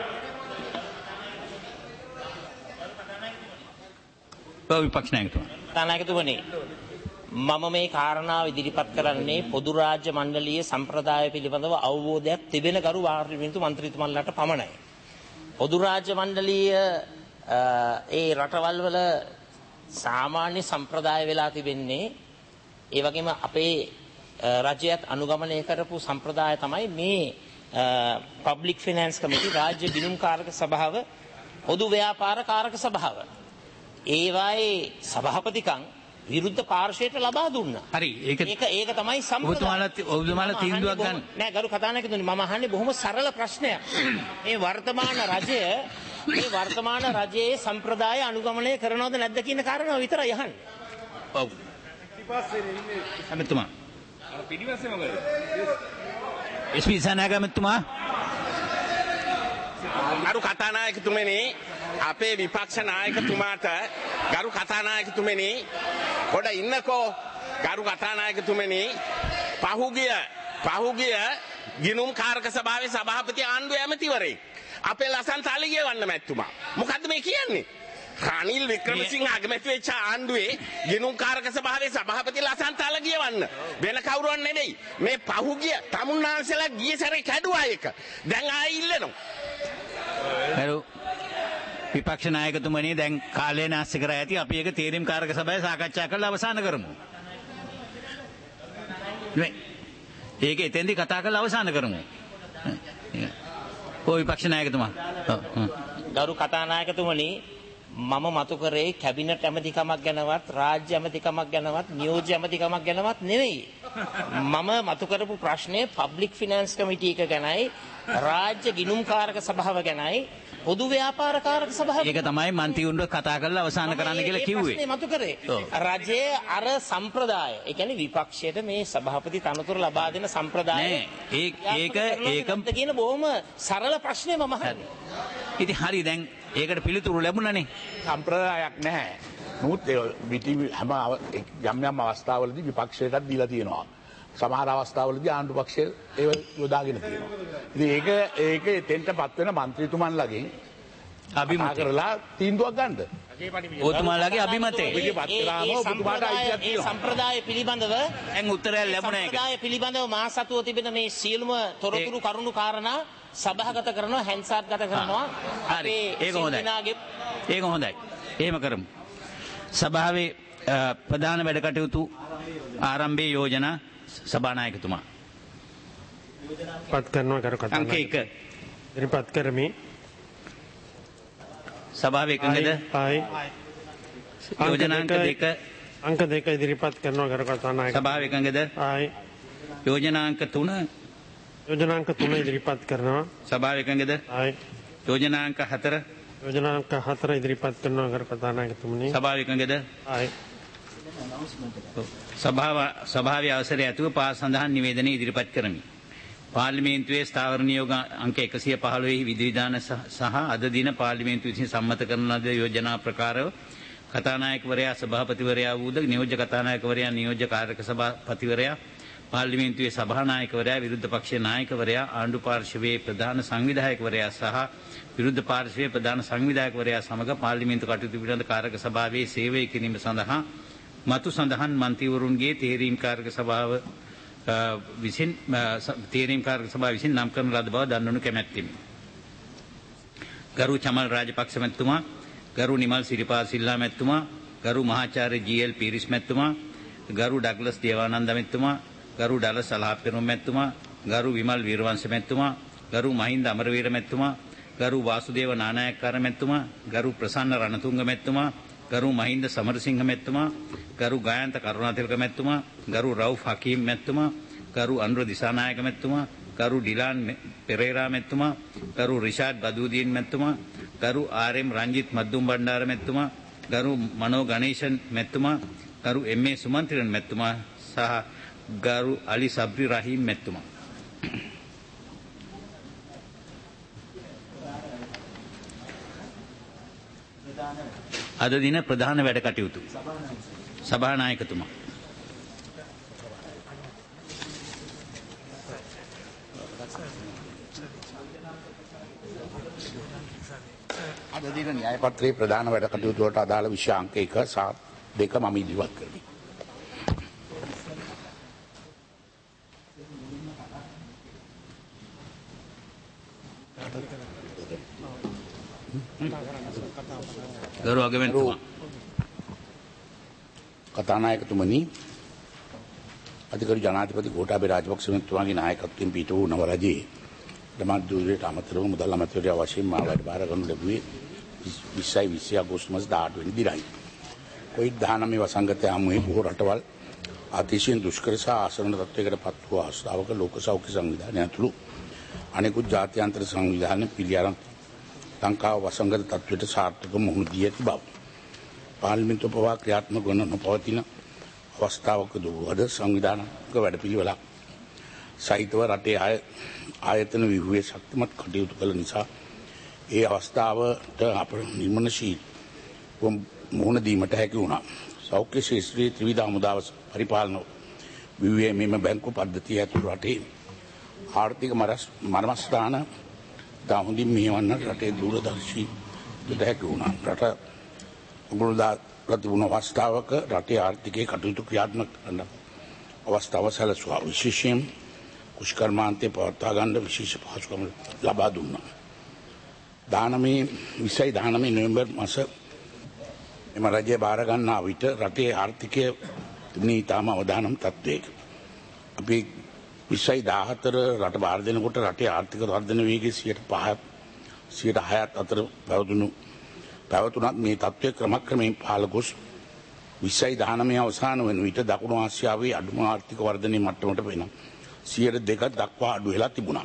විපක්ෂ නායකතුමා. නායකතුමනි මම මේ කාරණාව ඉදිරිපත් කරන්නේ පොදු රාජ්‍ය මණ්ඩලීය සම්ප්‍රදාය පිළිබඳව අවබෝධයක් තිබෙන ගරු පාර්ලිමේන්තු මන්ත්‍රීතුමන්ලාට පමණයි. පොදු රාජ්‍ය මණ්ඩලීය ඒ රටවල් වල සාමාන්‍ය සම්ප්‍රදාය වෙලා තිබෙන්නේ ඒ වගේම අපේ රජයත් අනුගමනය කරපු සම්ප්‍රදාය තමයි මේ පබ්ලික් ෆිනෑන්ස් කමිටි රාජ්‍ය ගිණුම් කාරක සභාව පොදු ව්‍යාපාර කාරක සභාව ඒවායේ සභාපතිකම් විරුද්ධ පාර්ශවයට ලබා දුන්නා. හරි ඒක ඒක ඒක තමයි සම්ප්‍රදාය. ඔබතුමාලා තීන්දුවක් ගන්න. නෑ ගරු කතානායකතුනි මම අහන්නේ බොහොම සරල ප්‍රශ්නයක්. මේ වර්තමාන රජය මේ වර්තමාන රජයේ සම්ප්‍රදාය අනුගමනය කරනවද නැද්ද කියන කාරණාව විතරයි අහන්නේ. ඔව්. අමතුමා. අර පිටිපස්සේ මොකද? එස්.පී. සනාගමතුමා. ගරු කතානායකතුමනි අපේ විපක්ෂ නායකතුමාට ගරු කතානායකතුමනි පොඩ ඉන්නකෝ ගරු කතානායකතුමනි පහුගිය පහුගිය ගිණුම් කාරක සභාවේ සභාපති ආණ්ඩුව ඇමතිවරයෙක් අපේ ලසන්ත අලිගේ වන්න මැතිතුමා මොකද්ද මේ කියන්නේ රනිල් වික්‍රමසිංහ අගමැති වෙච්ච ආණ්ඩුවේ ගිණුම් කාරක සභාවේ සභාපති ලසන්ත අලිගේ වන්න වෙන කවුරුවත් නෙවෙයි මේ පහුගිය තමුන්නාන්සලා ගිය සැරේ කැඩුවා එක දැන් ආයෙ ඉල්ලනවා විපක්ෂ නායකතුමනි දැන් කාලය නාස්ති කර ඇති අපි ඒක තීරීම් කාරක සභාවේ සාකච්ඡා කරලා අවසන් කරමු. නේ. ඒක එතෙන්දී කතා කරලා අවසන් කරමු. ඔය විපක්ෂ නායකතුමා. ගරු කතානායකතුමනි මම මතු කරේ කැබිනට් ඇමතිකමක් ගැනවත් රාජ්‍ය ඇමතිකමක් ගැනවත් නියෝජ්‍ය ඇමතිකමක් ගැනවත් නෙවෙයි. මම මතු කරපු ප්‍රශ්නේ පබ්ලික් ෆිනෑන්ස් කමිටි එක ගැනයි රාජ්‍ය ගිණුම් කාරක සභාව ගැනයි පොදු ව්‍යාපාර කාරක සභාව. ඒක තමයි මන්ත්‍රීවරුන්ට කතා කරලා අවසන් කරන්න කියලා කිව්වේ. ප්‍රශ්නේ මතු කරේ. රජයේ අර සම්ප්‍රදාය. ඒ කියන්නේ විපක්ෂයට මේ සභාපති තනතුර ලබා දෙන සම්ප්‍රදාය. නෑ. ඒක ඒක ඒක කියන බොහොම සරල ප්‍රශ්නේ මම අහන්නේ. ඉතින් හරි දැන් ඒකට පිළිතුරු ලැබුණානේ. සම්ප්‍රදායක් නැහැ. නමුත් විටි හැම යම් යම් අවස්ථාවලදී විපක්ෂයටත් දීලා තියෙනවා. සමහර අවස්ථාවලදී ආණ්ඩු පක්ෂය ඒව යොදාගෙන තියෙනවා. ඉතින් ඒක ඒක එතෙන්ටපත් වෙන മന്ത്രിතුමන්ලගෙන් අභිමත කරලා තීන්දුවක් ගන්නද? ඔතුමාලගේ අභිමතය. ඒ සම්ප්‍රදාය පිළිබඳව දැන් උත්තරයක් ලැබුණා ඒක. සම්ප්‍රදාය පිළිබඳව මා සතුව තිබෙන මේ සියලුම තොරතුරු කරුණු කාරණා සභාගත කරනවා හැන්සාත්ගත කරනවා. හරි ඒක හොඳයි. ඒක හොඳයි. එහෙම කරමු. සභාවේ ප්‍රධාන වැඩ කටයුතු ආරම්භයේ යෝජනා සභානායකතුමා පත් කරනවා කර කතා අංක එක ඉදිරිපත් කරමි සභාවේ එකඟද ආයි යෝජනා අංක දෙක අංක දෙක ඉදිරිපත් කරනවා කර කතා නායක සභාවේ එකඟද ආයි යෝජනා අංක තුන යෝජනා අංක තුන ඉදිරිපත් කරනවා සභාවේ එකඟද ආයි යෝජනා අංක හතර යෝජනා අංක හතර ඉදිරිපත් කරනවා කර කතා නායකතුමනි සභාවේ එකඟද ආයි සභාව සභාවේ අවසරය ඇතුව පා සඳහන් නිවේදනය ඉදිරිපත් කරමි. පාර්ලිමේන්තුවේ ස්ථාවර නියෝග අංක එකසිය පහළොව විධිවිධාන සහ අද දින පාර්ලිමේන්තුව විසින් සම්මත කරන ලද යෝජනා ප්‍රකාරව කතානායකවරයා සභාපතිවරයා වූද නියෝජ්‍ය කතානායකවරයා නියෝජ්‍ය කාර්යක සභාපතිවරයා පාර්ලිමේන්තුවේ සභානායකවරයා විරුද්ධ පක්ෂයේ නායකවරයා ආණ්ඩු පාර්ශවයේ ප්‍රධාන සංවිධායකවරයා සහ විරුද්ධ පාර්ශවයේ ප්‍රධාන සංවිධායකවරයා සමග පාර්ලිමේන්තු කටයුතු පිළිබඳ කාර්යක සභාවේ සේවය කිරීම සඳහා මතු සඳහන් මන්ත්‍රීවරුන්ගේ තේරීම් කාර්යක සභාව විසින් තේරීම් කාර්යක සභාව විසින් නම් කරන ලද බව දන්වනු කැමැත්තෙමි. ගරු චමල් රාජපක්ෂ මැතිතුමා, ගරු නිමල් සිරිපා සිල්ලා මැතිතුමා, ගරු මහාචාර්ය ජී.එල්. පීරිස් මැතිතුමා, ගරු ඩග්ලස් දේවානන්ද මැතිතුමා, ගරු ඩලස් අලහප්පෙරුම් මැතිතුමා, ගරු විමල් වීරවංශ මැතිතුමා, ගරු මහින්ද අමරවීර මැතිතුමා, ගරු වාසුදේව නානායක්කාර මැතිතුමා, ගරු ප්‍රසන්න රණතුංග මැතිතුමා, ගරු මහින්ද සමරසිංහ මැතිතුමා, ගරු ගායන්ත කරුණාතිලක මැතිතුමා, ගරු රවුෆ් හකීම් මැතිතුමා, ගරු අනුර දිසානායක මැතිතුමා, ගරු ඩිලාන් පෙරේරා මැතිතුමා, ගරු රිෂාඩ් බදුදීන් මැතිතුමා, ගරු ආර්.එම්. රංජිත් මද්දුම් බණ්ඩාර මැතිතුමා, ගරු මනෝ ගණේෂන් මැතිතුමා, ගරු එම්.ඒ. සුමන්ත්‍රණ මැතිතුමා සහ ගරු අලි සබ්රි රහීම් මැතිතුමා. අද දින ප්‍රධාන වැඩ කටයුතු. සභානායකතුමා. අද දින න්‍යාය පත්‍රයේ ප්‍රධාන වැඩ කටයුතු වලට අදාළ විෂය අංක එක සහ දෙක මම ඉදිරිපත් කරමි. ගරු අගමැතිතුමා. කතානායකතුමනි, අධිකරු ජනාධිපති ගෝඨාභය රාජපක්ෂ මහත්මයාගේ නායකත්වයෙන් පිට වූ නව රජයේ ධර්මාධ්‍යුරයට අමතරව මුදල් අමාත්‍යාංශය වශයෙන් මා වැඩබාර ගනු ලැබුවේ විස්සයි විස්සි අගෝස්තු මාස දාඅට වෙනි දිනයි. කොවිඩ් දහනවය වසංගතය හමුවේ බොහෝ රටවල් අතිශයින් දුෂ්කර සහ ආසන්න තත්ත්වයකට පත් වූ අවස්ථාවක ලෝක සෞඛ්‍ය සංවිධානය ඇතුළු අනෙකුත් ජාත්‍යන්තර සංවිධාන පිළිඅරන් ලංකාව වසංගත තත්ත්වයට සාර්ථකව මුහුණ දී ඇති බව පාර්ලිමේන්තුව පවා ක්‍රියාත්මක වන නොපවතින අවස්ථාවකද වුවද සංවිධානක වැඩපිළිවෙලක් සහිතව රටේ ආය ආයතන ව්‍යුහයේ ශක්තිමත් කටයුතු කළ නිසා ඒ අවස්ථාවට අප නිර්මාණශීලීව මුහුණ දීමට හැකි වුණා. සෞඛ්‍ය ශාස්ත්‍රයේ ත්‍රිවිධ හමුදාව පරිපාලන ව්‍යුහයේ මෙම බැංකු පද්ධතිය ඇතුළු රටේ ආර්ථික මර්මස්ථාන තා හොඳින් මෙහෙවන්න රටේ දූරදර්ශී වෙත හැකි වුණා. රට උගුරුදා ප්‍රතිවුණ අවස්ථාවක රටේ ආර්ථිකයේ කටයුතු ක්‍රියාත්මක කරන අවස්ථාව සැලසුවා. විශේෂයෙන් කුෂ්කර්මාන්තයේ පවත්වා ගන්න විශේෂ පහසුකම් ලබා දුන්නා. දානමේ විසයි දානමේ නොවැම්බර් මාස එම රජය බාර ගන්නා විට රටේ ආර්ථිකය තිබුණේ ඉතාම අවදානම් තත්ත්වයක. අපි විසයි දාහතර රට බාර දෙනකොට රටේ ආර්ථික වර්ධන වේගය සියයට පහක් සියයට හයක් අතර පැවතුණු පැවතුනත් මේ තත්ත්වය ක්‍රමක්‍රමයෙන් පහළ ගොස් විසයි දහනවය අවසාන වන විට දකුණු ආසියාවේ අඩුම ආර්ථික වර්ධනයේ මට්ටමට වෙන සියයට දෙක දක්වා අඩු වෙලා තිබුණා.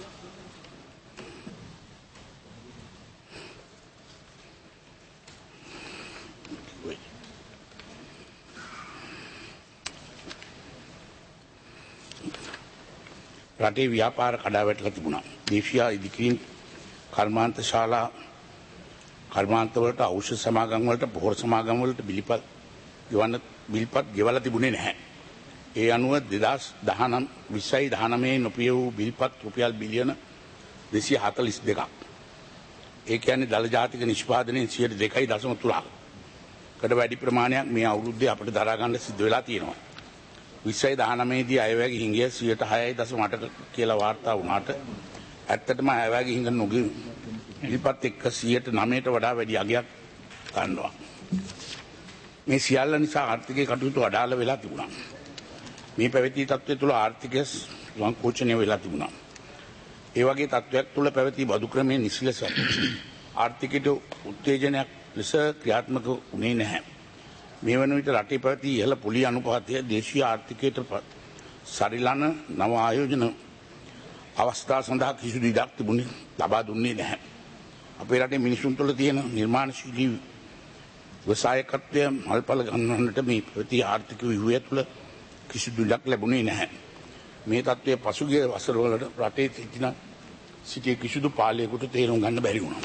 රටේ ව්‍යාපාර කඩාවැටලා තිබුණා. දේශීය ඉදිකිරීම් කර්මාන්ත ශාලා කර්මාන්ත වලට ඖෂධ සමාගම් වලට පොහොර සමාගම් වලට බිලිපත් ගෙවන්න බිල්පත් ගෙවලා තිබුණේ නැහැ. ඒ අනුව දෙදහස් දහනවය විස්සයි දහනවය නොපිය වූ බිල්පත් රුපියල් බිලියන දෙසිය හතළිස් දෙකක්. ඒ කියන්නේ දල ජාතික නිෂ්පාදනයේ සියයට දෙකයි දශම තුනක්. කට වැඩි ප්‍රමාණයක් මේ අවුරුද්දේ අපිට දරා ගන්න සිද්ධ වෙලා තියෙනවා. විස්සයි දහනවයේදී අයවැගේ හිඟය සියයට හයයි දශම අට කියලා වාර්තා වුණාට ඇත්තටම අයවැගේ හිඟ නොගිය ඉල්පත් එක්ක සියයට නවයට වඩා වැඩි අගයක් ගන්නවා. මේ සියල්ල නිසා ආර්ථිකයේ කටයුතු අඩාල වෙලා තිබුණා. මේ පැවති තත්ත්වය තුළ ආර්ථිකය සංකෝචනය වෙලා තිබුණා. ඒ වගේ තත්ත්වයක් තුළ පැවති බදු ක්‍රමයේ නිසිලස ආර්ථිකයට උත්තේජනයක් ලෙස ක්‍රියාත්මක වුණේ නැහැ. මේ වන විට රටේ පැවති ඉහළ පොලි අනුපාතය දේශීය ආර්ථිකයට සරිලන නව ආයෝජන අවස්ථා සඳහා කිසිදු ඉඩක් තිබුණේ ලබා දුන්නේ නැහැ. අපේ රටේ මිනිසුන් තුළ තියෙන නිර්මාණශීලී ව්‍යවසායකත්වය මල්පල ගන්නවන්නට මේ පැවති ආර්ථික ව්‍යුහය තුළ කිසිදු ඉඩක් ලැබුණේ නැහැ. මේ තත්ත්වය පසුගිය වසරවලට රටේ සිටින සිටිය කිසිදු පාලකයෙකුට තේරුම් ගන්න බැරි වුණා.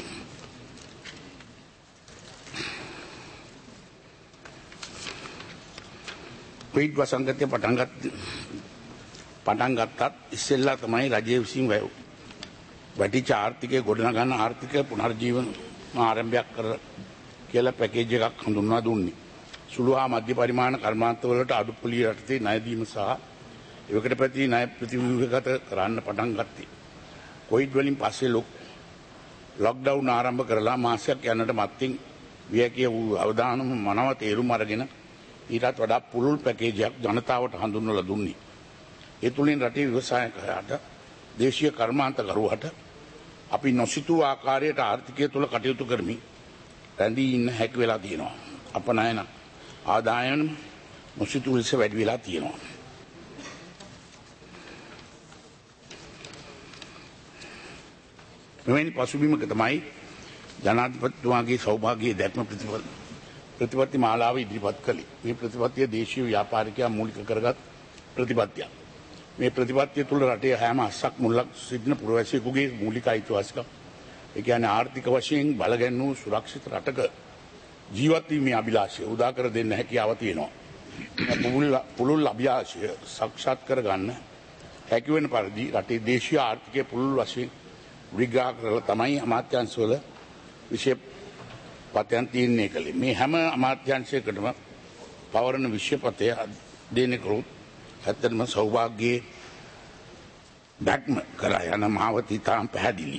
කොවිඩ් වසංගතය පටන් ගත්ත පටන් ගත්තත් ඉස්සෙල්ලා තමයි රජය විසින් වැටිච්ච ආර්ථිකය ගොඩනගන ආර්ථික පුනර්ජීවන ආරම්භයක් කර කියලා පැකේජ් එකක් හඳුන්වා දුන්නේ. සුළු හා මධ්‍ය පරිමාණ කර්මාන්තවලට අඩුපොලිය යටතේ ණය දීම සහ එවකට පැති ණය ප්‍රතිව්‍යුහගත කරන්න පටන් ගත්තේ. කොවිඩ් වලින් පස්සේ ලොක්ඩවුන් ආරම්භ කරලා මාසයක් යනට මත්තින් වියකිය වූ අවදානම මනව තේරුම් අරගෙන ඊටත් වඩා පුළුල් පැකේජයක් ජනතාවට හඳුන්වලා දුන්නේ. ඒ තුලින් රටේ ව්‍යවසායකයාට දේශීය කර්මාන්තකරුවට අපි නොසිතූ ආකාරයට ආර්ථිකය තුළ කටයුතු කරමින් රැඳී ඉන්න හැකි වෙලා තියෙනවා. අපනයන ආදායන නොසිතු ලෙස වැඩි වෙලා තියෙනවා. මෙවැනි පසුබිමක තමයි ජනාධිපතිතුමාගේ සෞභාග්‍යයේ දැක්ම ප්‍රතිපත්ති මාලාව ඉදිරිපත් කළේ. මේ ප්‍රතිපත්තිය දේශීය ව්‍යාපාරිකයා මූලික කරගත් ප්‍රතිපත්තියක්. මේ ප්‍රතිපත්තිය තුළ රටේ හැම අස්සක් මුල්ලක් සිටින පුරවැසියෙකුගේ මූලික අයිතිවාසිකම්, ඒ කියන්නේ ආර්ථික වශයෙන් බලගැන්වූ සුරක්ෂිත රටක ජීවත් වීමේ අභිලාෂය උදා කර දෙන්න හැකියාව තියෙනවා. පුළුල් අභිලාෂය සාක්ෂාත් කරගන්න හැකි වෙන පරිදි රටේ දේශීය ආර්ථිකය පුළුල් වශයෙන් විග්‍රහ කරලා තමයි අමාත්‍යාංශවල විශේෂ පතයන් තීරණය කළේ. මේ හැම අමාත්‍යාංශයකටම පවරන විශ්වපතය අධ්‍යයනය කළොත් ඇත්තටම සෞභාග්‍යයේ දැක්ම කරා යන මාවතී තාම පැහැදිලි.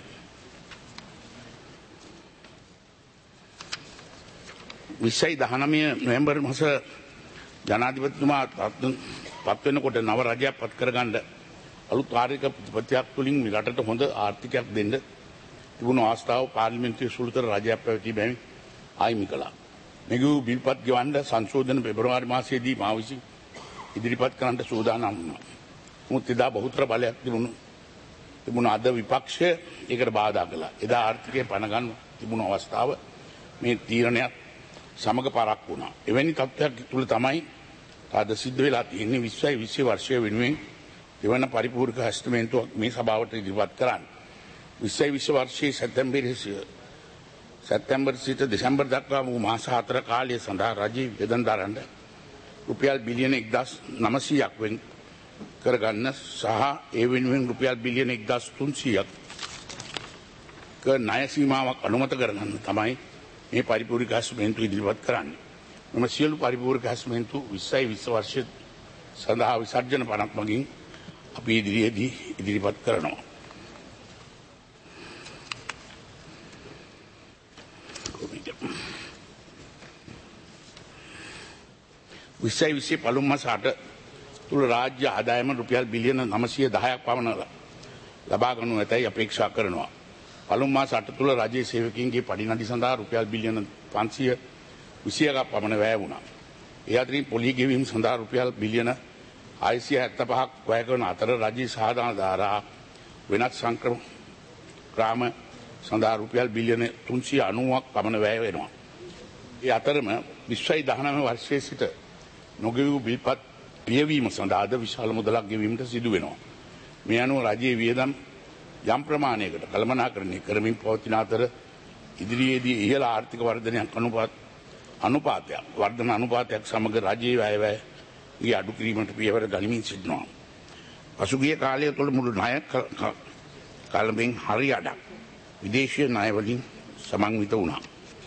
විස්සයි දහනවය නොවැම්බර් මාස ජනාධිපතිතුමා පත් වෙනකොට නව රජයක් පත් කරගන්න අලුත් ආර්ථික ප්‍රතිපත්තියක් තුළින් රටට හොඳ ආර්ථිකයක් දෙන්න තිබුණු අවස්ථාව පාර්ලිමේන්තුවේ සුළුතර රජයක් පැවති බැවින් ආයිමි කළා. මෙගිව් බිල්පත් ගෙවන්න සංශෝධන පෙබරවාරි මාසයේදී මා විසින් ඉදිරිපත් කරන්නට සූදානම් වුණා. මුත් එදා බහුතර බලයක් තිබුණු තිබුණු අද විපක්ෂය ඒකට බාධා කළා. එදා ආර්ථිකය පණ ගන්න තිබුණු අවස්ථාව මේ තීරණයක් සමග පරක් වුණා. එවැනි තත්ත්වයක් තුළ තමයි අද සිද්ධ වෙලා තියෙන්නේ. විස්සයි විස්සි වර්ෂය වෙනුවෙන් දෙවන පරිපූර්ණක ඇස්ටිමේන්තුවක් මේ සභාවට ඉදිරිපත් කරන්න. විස්සයි විස්සි වර්ෂයේ සැප්තැම්බර් සැප්තැම්බර් සිට දෙසැම්බර් දක්වා වූ මාස හතර කාලය සඳහා රජයේ වෙළඳ දරන්න රුපියල් බිලියන එක්දහස් නවසීයක් වෙන් කරගන්න සහ ඒ වෙනුවෙන් රුපියල් බිලියන එක්දහස් තුන්සීයක් ක ණය සීමාවක් අනුමත කරගන්න තමයි මේ පරිපූර්ණක ඇස්ටිමේන්තුව ඉදිරිපත් කරන්නේ. මෙම සියලු පරිපූර්ණක ඇස්ටිමේන්තු විස්සයි විස්සි වර්ෂය සඳහා විසර්ජන පනක් මගින් අපි ඉදිරියේදී ඉදිරිපත් කරනවා. විස්සයි විස්සි පළමු මාස අට තුළ රාජ්‍ය ආදායම රුපියල් බිලියන නවසිය දහයක් පමණ ලබා ගනු ඇතැයි අපේක්ෂා කරනවා. පළමු මාස අට තුළ රජයේ සේවකයන්ගේ පඩිනඩි සඳහා රුපියල් බිලියන පන්සිය විසියක පමණ වැය වුණා. ඒ අතරින් පොලී ගෙවීම සඳහා රුපියල් බිලියන හයසිය හැත්තෑ පහක් වැය කරන අතර රජයේ සාධාරණ ධාරා වෙනත් සංක්‍රම ග්‍රාම සඳහා රුපියල් බිලියන තුන්සිය අනූවක් පමණ වැය වෙනවා. ඒ අතරම විස්සයි දහනවය වර්ෂයේ සිට නොගෙවූ බිල්පත් පියවීම සඳහාද විශාල මුදලක් ගෙවීමට සිදු වෙනවා. මේ අනුව රජයේ වියදම් යම් ප්‍රමාණයකට කළමනාකරණය කරමින් පවතින අතර ඉදිරියේදී ඉහළ ආර්ථික වර්ධනයක් අනුපාත අනුපාතයක් වර්ධන අනුපාතයක් සමග රජයේ වැයවැය ගේ අඩු කිරීමට පියවර ගනිමින් සිටිනවා. පසුගිය කාලය තුළ මුළු ණය කලඹෙන් හරි අඩක් විදේශීය ණය වලින් සමන්විත වුණා.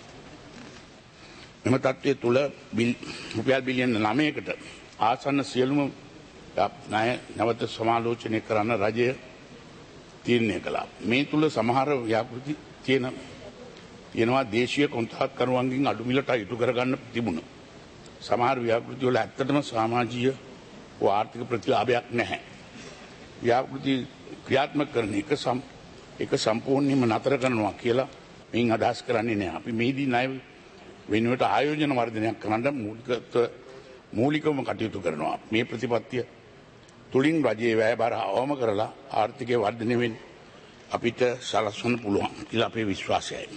මෙම තත්ත්වය තුළ රුපියල් බිලියන නවයකට ආසන්න සියලුම ණය නැවත සමාලෝචනය කරන්න රජය තීරණය කළා. මේ තුළ සමහර ව්‍යාපෘති තියෙන තියෙනවා දේශීය කොන්ත්‍රාත්කරුවන්ගෙන් අඩු මිලට ඉටු කරගන්න තිබුණා. සමහර ව්‍යාපෘති වල ඇත්තටම සමාජීය හෝ ආර්ථික ප්‍රතිලාභයක් නැහැ. ව්‍යාපෘති ක්‍රියාත්මක කරන එක සම් එක සම්පූර්ණයෙන්ම නතර කරනවා කියලා මින් අදහස් කරන්නේ නැහැ. අපි මේදී ණය වෙනුවට ආයෝජන වර්ධනයක් කරන්න මූලිකත්ව මූලිකවම කටයුතු කරනවා. මේ ප්‍රතිපත්තිය තුලින් රජයේ වැය බර අවම කරලා ආර්ථිකය වර්ධනය වෙන්න අපිට සලස්වන්න පුළුවන් කියලා අපේ විශ්වාසයයි.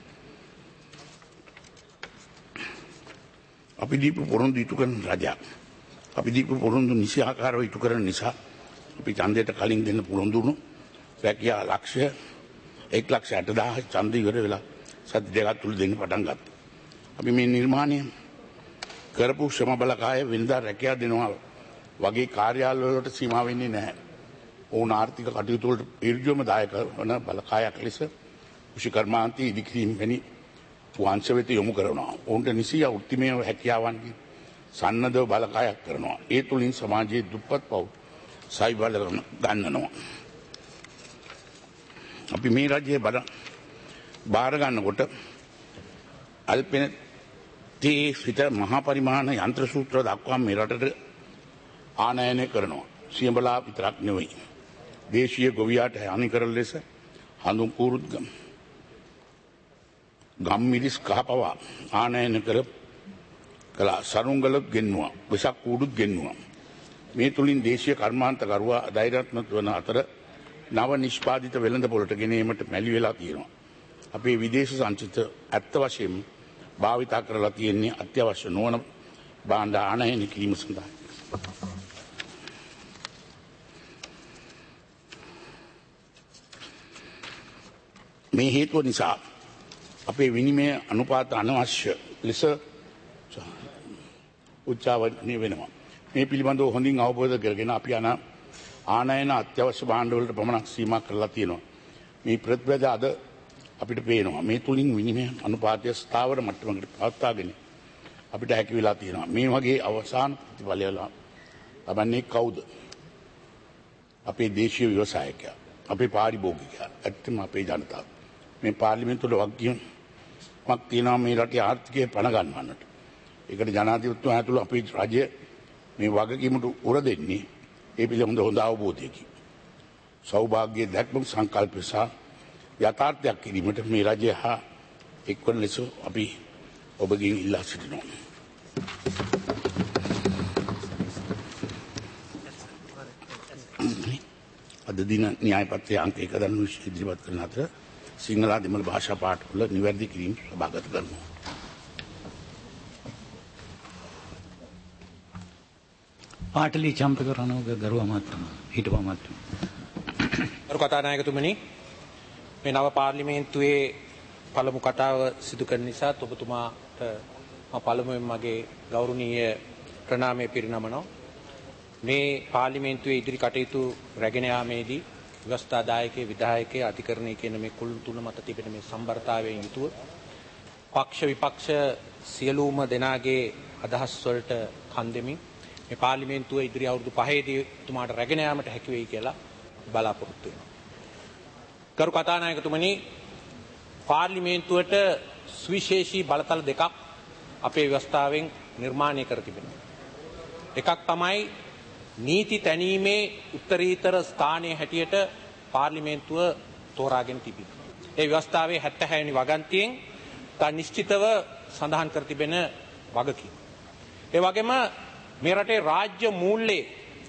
අපි දීපු පොරොන්දු ඉටු කරන රජයක්. අපි දීපු පොරොන්දු නිසි ආකාරව ඉටු කරන නිසා අපි ඡන්දයට කලින් දෙන්න පොරොන්දු වුණු රැකියා ලක්ෂ්‍ය එක් ලක්ෂ අට දහස් ඡන්ද ඉවර වෙලා සති දෙකක් තුල දෙන්න පටන් ගත්තා. අපි මේ නිර්මාණය කරපු ශ්‍රම බලකාය වෙනදා රැකියා දෙනවා වගේ කාර්යාල වලට සීමා වෙන්නේ නැහැ. ඕන ආර්ථික කටයුතු වලට ඍජුවම දායක වන බලකායක් ලෙස කෘෂිකර්මාන්තය ඉදිකිරීම වැනි වංශ වෙත යොමු කරනවා. ඔවුන්ට නිසි වෘත්තිමය හැකියාවන්ගේ සන්නද්ධව බලකායක් කරනවා. ඒ තුලින් සමාජයේ දුප්පත් පවුල් සයි බල ගන්නනවා. අපි මේ රජයේ බල බාර ගන්නකොට අල්පෙන තේ සිට මහා පරිමාණ යන්ත්‍ර සූත්‍ර දක්වා මේ රටට ආනයනය කරනවා. සියඹලා විතරක් නෙවෙයි. දේශීය ගොවියාට හානිකර ලෙස හඳුන් කුරුත් ගම් ගම්මිරිස් කහපවා ආනයන කර කළා. සරුංගලත් ගෙන්නුවා. වෙසක් කූඩුත් ගෙන්නුවා. මේ තුලින් දේශීය කර්මාන්තකරුවා ධෛර්යාත්මක වන අතර නව නිෂ්පාදිත වෙළඳ පොළට ගෙනීමට මැලි වෙලා තියෙනවා. අපේ විදේශ සංචිත ඇත්ත වශයෙන්ම භාවිතා කරලා තියෙන්නේ අත්‍යවශ්‍ය නොවන භාණ්ඩ ආනයන කිරීම සඳහා. මේ හේතුව නිසා අපේ විනිමය අනුපාත අනවශ්‍ය ලෙස උච්චාවනය වෙනවා. මේ පිළිබඳව හොඳින් අවබෝධ කරගෙන අපි අන ආනයන අත්‍යවශ්‍ය භාණ්ඩවලට පමණක් සීමා කරලා තියෙනවා. මේ ප්‍රතිපද අද අපිට පේනවා. මේ තුලින් විනිමය අනුපාතය ස්ථාවර මට්ටමකට පවත්වාගෙන අපිට හැකි වෙලා තියෙනවා. මේ වගේ අවසාන ප්‍රතිඵලය ලබන්නේ කවුද? අපේ දේශීය ව්‍යවසායකයා, අපේ පාරිභෝගිකයා, ඇත්තම අපේ ජනතාව. මේ පාර්ලිමේන්තුවල වගකීමක් තියෙනවා මේ රටේ ආර්ථිකය පණ ගන්නවන්නට. ඒකට ජනාධිපතිතුමා ඇතුළු අපේ රජය මේ වගකීමට උර දෙන්නේ ඒ පිළිබඳ හොඳ අවබෝධයකින්. සෞභාග්‍ය දැක්ම සංකල්ප සහ යථාර්ථයක් කිරීමට මේ රජය හා එක්වන ලෙස අපි ඔබගෙන් ඉල්ලා සිටිනවා. අද දින න්‍යාය පත්‍රයේ අංක එක දන්වන ඉදිරිපත් කරන අතර සිංහල දෙමළ භාෂා පාඨවල නිවැරදි කිරීම සභාගත කරනවා. පාටලි චම්පක රණෝග ගරුව අමාත්‍යතුමා හිටපු අමාත්‍යතුමා. ගරු කතානායකතුමනි, මේ නව පාර්ලිමේන්තුවේ පළමු කතාව සිදු කරන නිසා ඔබතුමාට මම පළමුවෙන් මගේ ගෞරවනීය ප්‍රණාමය පිරිනමනවා. මේ පාර්ලිමේන්තුවේ ඉදිරි කටයුතු රැගෙන යාමේදී ව්‍යවස්ථාදායකයේ විධායකයේ අධිකරණයේ කියන මේ කුළු තුන මත තිබෙන මේ සම්බරතාවයෙන් යුතුව පක්ෂ විපක්ෂ සියලුම දෙනාගේ අදහස් වලට කන් දෙමින් මේ පාර්ලිමේන්තුව ඉදිරි අවුරුදු පහේදී තුමාට රැගෙන යාමට හැකි වෙයි කියලා බලාපොරොත්තු වෙනවා. ගරු කතානායකතුමනි, පාර්ලිමේන්තුවට සුවිශේෂී බලතල දෙකක් අපේ ව්‍යවස්ථාවෙන් නිර්මාණය කර තිබෙනවා. එකක් තමයි නීති තැනීමේ උත්තරීතර ස්ථානයේ හැටියට පාර්ලිමේන්තුව තෝරාගෙන තිබෙනවා. ඒ ව්‍යවස්ථාවේ හැත්තෑ වෙනි වගන්තියෙන් තා නිශ්චිතව සඳහන් කර තිබෙන වගකීම. ඒ වගේම මේ රටේ රාජ්‍ය මූල්‍යයේ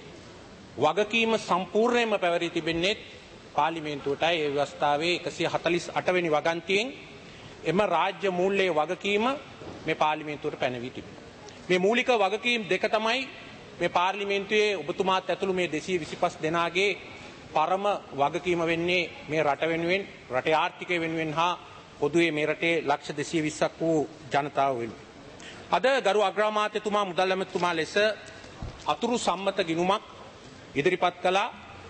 වගකීම සම්පූර්ණයෙන්ම පැවරී තිබෙන්නේ පාර්ලිමේන්තුවටයි. ඒ ව්‍යවස්ථාවේ එකසිය හතළිස් අට වෙනි වගන්තියෙන් එම රාජ්‍ය මූල්‍යයේ වගකීම මේ පාර්ලිමේන්තුවට පැනවී තිබෙනවා. මේ මූලික වගකීම් දෙක තමයි මේ පාර්ලිමේන්තුවේ ඔබතුමාත් ඇතුළු මේ දෙසිය විසිපස් දෙනාගේ පරම වගකීම වෙන්නේ මේ රට වෙනුවෙන්, රටේ ආර්ථිකය වෙනුවෙන් හා පොදුවේ මේ රටේ ලක්ෂ දෙසිය විස්සක් වූ ජනතාව වෙනුවෙන්. අද ගරු අග්‍රාමාත්‍යතුමා මුදල් ඇමතිතුමා ලෙස අතුරු සම්මත ගිණුමක් ඉදිරිපත් කළා.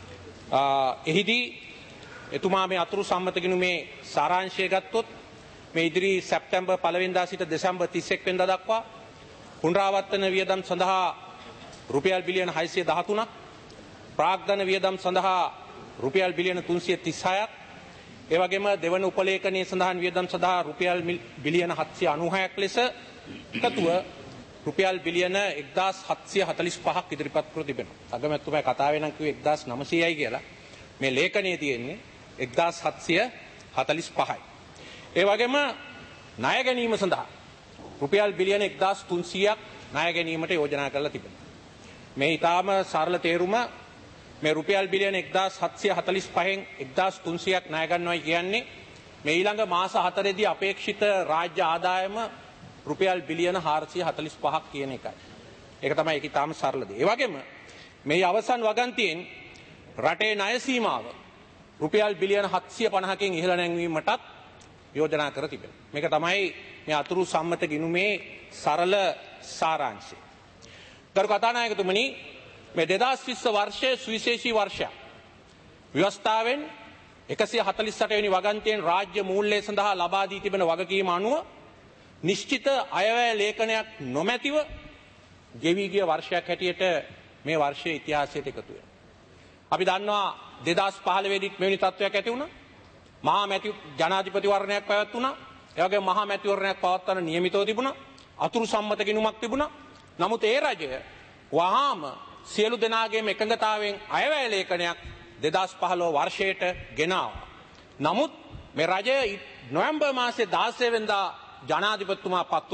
එහිදී එතුමා මේ අතුරු සම්මත ගිණුමේ සාරාංශය ගත්තොත් මේ ඉදිරි සැප්තැම්බර් පළවෙනිදා සිට දෙසැම්බර් තිස් එක් වෙනිදා දක්වා පුනරාවර්තන වියදම් සඳහා රුපියල් බිලියන හයසිය දහතුනක්, ප්‍රාග්ධන වියදම් සඳහා රුපියල් බිලියන තුන්සිය තිස් හයක්, ඒ වගේම දෙවන උපලේඛනයේ සඳහන් වියදම් සඳහා රුපියල් බිලියන හත්සිය අනූහයක් ලෙස එකතුව රුපියල් බිලියන එක්දාස් හත්සිය හතළිස් පහක් ඉදිරිපත් කර තිබෙනවා. අගමැතිතුමා කතාවේ නම් කිව්වේ එක්දාස් නවසියයි කියලා. මේ ලේඛනයේ තියෙන්නේ එක්දාස් හත්සිය හතළිස් පහයි. ඒ වගේම ණය ගැනීම සඳහා රුපියල් බිලියන එක්දාස් තුන්සියයක් ණය ගැනීමට යෝජනා කරලා තිබෙනවා. මේ ඊටාම සරල තේරුම මේ රුපියල් බිලියන එක්දාස් හත්සිය හතළිස් පහෙන් එක්දාස් තුන්සියයක් ණය ගන්නවයි කියන්නේ මේ ඊළඟ මාස හතරේදී අපේක්ෂිත රාජ්‍ය ආදායම රුපියල් බිලියන හාරසිය හතළිස් පහක් කියන එකයි. ඒක තමයි ඒක ඊටාම සරල දේ. ඒ වගේම මේ අවසන් වගන්තියෙන් රටේ ණය සීමාව රුපියල් බිලියන හත්සිය පනහකින් ඉහළ නැංවීමටත් යෝජනා කර තිබෙනවා. මේක තමයි මේ අතුරු සම්මත ගිණුමේ සරල සාරාංශය. ගරු කතානායකතුමනි, මේ දෙදාස් විස්ස වර්ෂයේ සුවිශේෂී වර්ෂයක්. ව්‍යවස්ථාවෙන් එකසිය හතළිස් අට වෙනි වගන්තියෙන් රාජ්‍ය මූල්‍ය සඳහා ලබා දී තිබෙන වගකීම අනුව නිශ්චිත අයවැය ලේඛනයක් නොමැතිව ගෙවී ගිය වර්ෂයක් හැටියට මේ වර්ෂයේ ඉතිහාසයට එකතු වෙනවා. අපි දන්නවා දෙදාස් පහළොව දී මෙවැනි තත්ත්වයක් ඇති වුණා. මහා මැති ජනාධිපතිවරණයක් පැවැත්වුණා. ඒ වගේම මහා මැතිවරණයක් පවත්වන නියමිතව තිබුණා. අතුරු සම්මත ගිණුමක් තිබුණා. නමුත් ඒ රජය වහාම සියලු දෙනාගේම එකඟතාවයෙන් අයවැය ලේඛනයක් දෙදාස් පහළොව වර්ෂයට ගෙනාවා. නමුත් මේ රජය නොවැම්බර් මාසයේ දාසය වෙනිදා ජනාධිපතිතුමා පත් වුණත්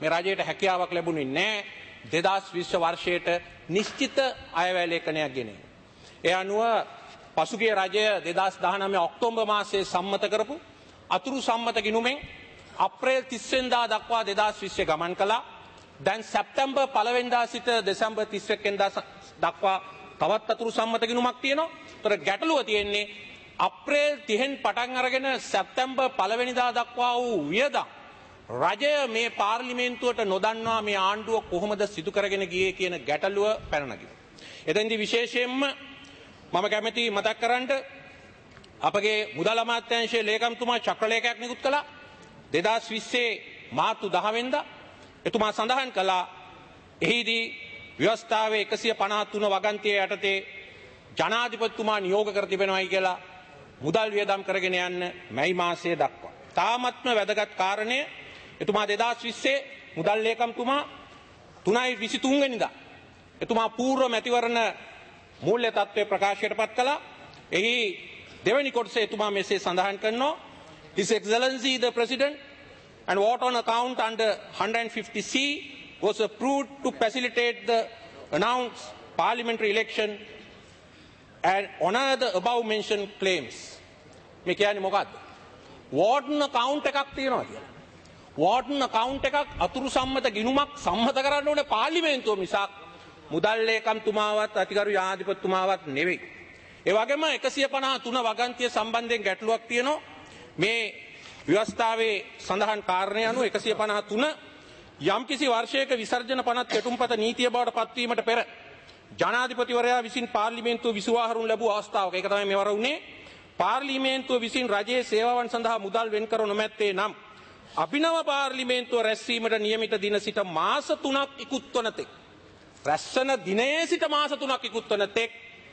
මේ රජයට හැකියාවක් ලැබුණේ නැහැ දෙදාස් විස්ස වර්ෂයට නිශ්චිත අයවැය ලේඛනයක් ගෙන. ඒ අනුව පසුගිය රජය දෙදාස් දහනවය ඔක්තෝබර් මාසයේ සම්මත කරපු අතුරු සම්මත ගිණුමෙන් අප්‍රේල් තිස් වෙනිදා දක්වා දෙදාස් විස්ස ගමන් කළා. දැන් සැප්තැම්බර් පළවෙනිදා සිට දෙසැම්බර් තිස් එක් වෙනිදා දක්වා තවත් අතුරු සම්මත ගිණුමක් තියෙනවා. ඒතර ගැටලුව තියෙන්නේ අප්‍රේල් තිහෙන් පටන් අරගෙන සැප්තැම්බර් පළවෙනිදා දක්වා වූ වියදම් රජය මේ පාර්ලිමේන්තුවට නොදන්වා මේ ආණ්ඩුව කොහොමද සිදු කරගෙන ගියේ කියන ගැටලුව පැන නගිනවා. එතෙන්දී විශේෂයෙන්ම මම කැමැති මතක් කරන්න අපගේ මුදල් අමාත්‍යාංශයේ ලේකම්තුමා චක්‍රලේඛයක් නිකුත් කළා දෙදාස් විස්සේ මාර්තු දහ වෙනිදා. එතුමා සඳහන් කළා එහිදී ව්‍යවස්ථාවේ එකසිය පනහත් තුන වගන්තිය යටතේ ජනාධිපතිතුමා නියෝග කර තිබෙනවායි කියලා මුදල් වියදම් කරගෙන යන්න මැයි මාසයේ දක්වා. තාමත්ම වැදගත් කාරණය එතුමා දෙදාස් විස්සේ මුදල් ලේකම්තුමා තුනයි විසිතුන් වෙනිදා එතුමා පූර්ව මැතිවරණ මූල්‍ය තත්ත්වය ප්‍රකාශයට පත් කළා. එහි දෙවැනි කොටසේ එතුමා මෙසේ සඳහන් කරනවා His Excellency the President and what on account under one fifty C was approved to facilitate the announced parliamentary election and honor the above mentioned claims. මේ කියන්නේ මොකද්ද? වෝටන් account එකක් තියෙනවා කියලා. වෝටන් account එකක් අතුරු සම්මත ගිණුමක් සම්මත කරන්න ඕනේ පාර්ලිමේන්තුව මිසක් මුදල් ලේකම්තුමාවත් අතිගරු ජනාධිපතිතුමාවත් නෙවෙයි. ඒ වගේම එකසිය පනහ තුන වගන්තිය සම්බන්ධයෙන් ගැටලුවක් තියෙනවා. මේ ව්‍යවස්ථාවේ සඳහන් කාරණය අනුව එකසිය පනහ තුන යම්කිසි වර්ෂයක විසර්ජන පනත් කෙටුම්පත නීතිය බවට පත්වීමට පෙර ජනාධිපතිවරයා විසින් පාර්ලිමේන්තුව විසුවා හරුන් ලැබූ අවස්ථාවක ඒක තමයි මෙවර වුණේ. පාර්ලිමේන්තුව විසින් රජයේ සේවාවන් සඳහා මුදල් වෙන් කර නොමැත්තේ නම් අභිනව පාර්ලිමේන්තුව රැස්වීමට නියමිත දින සිට මාස තුනක් ඉක්ුත් වන තෙක් රැස්වන දිනයේ සිට මාස තුනක් ඉක්ුත් වන තෙක්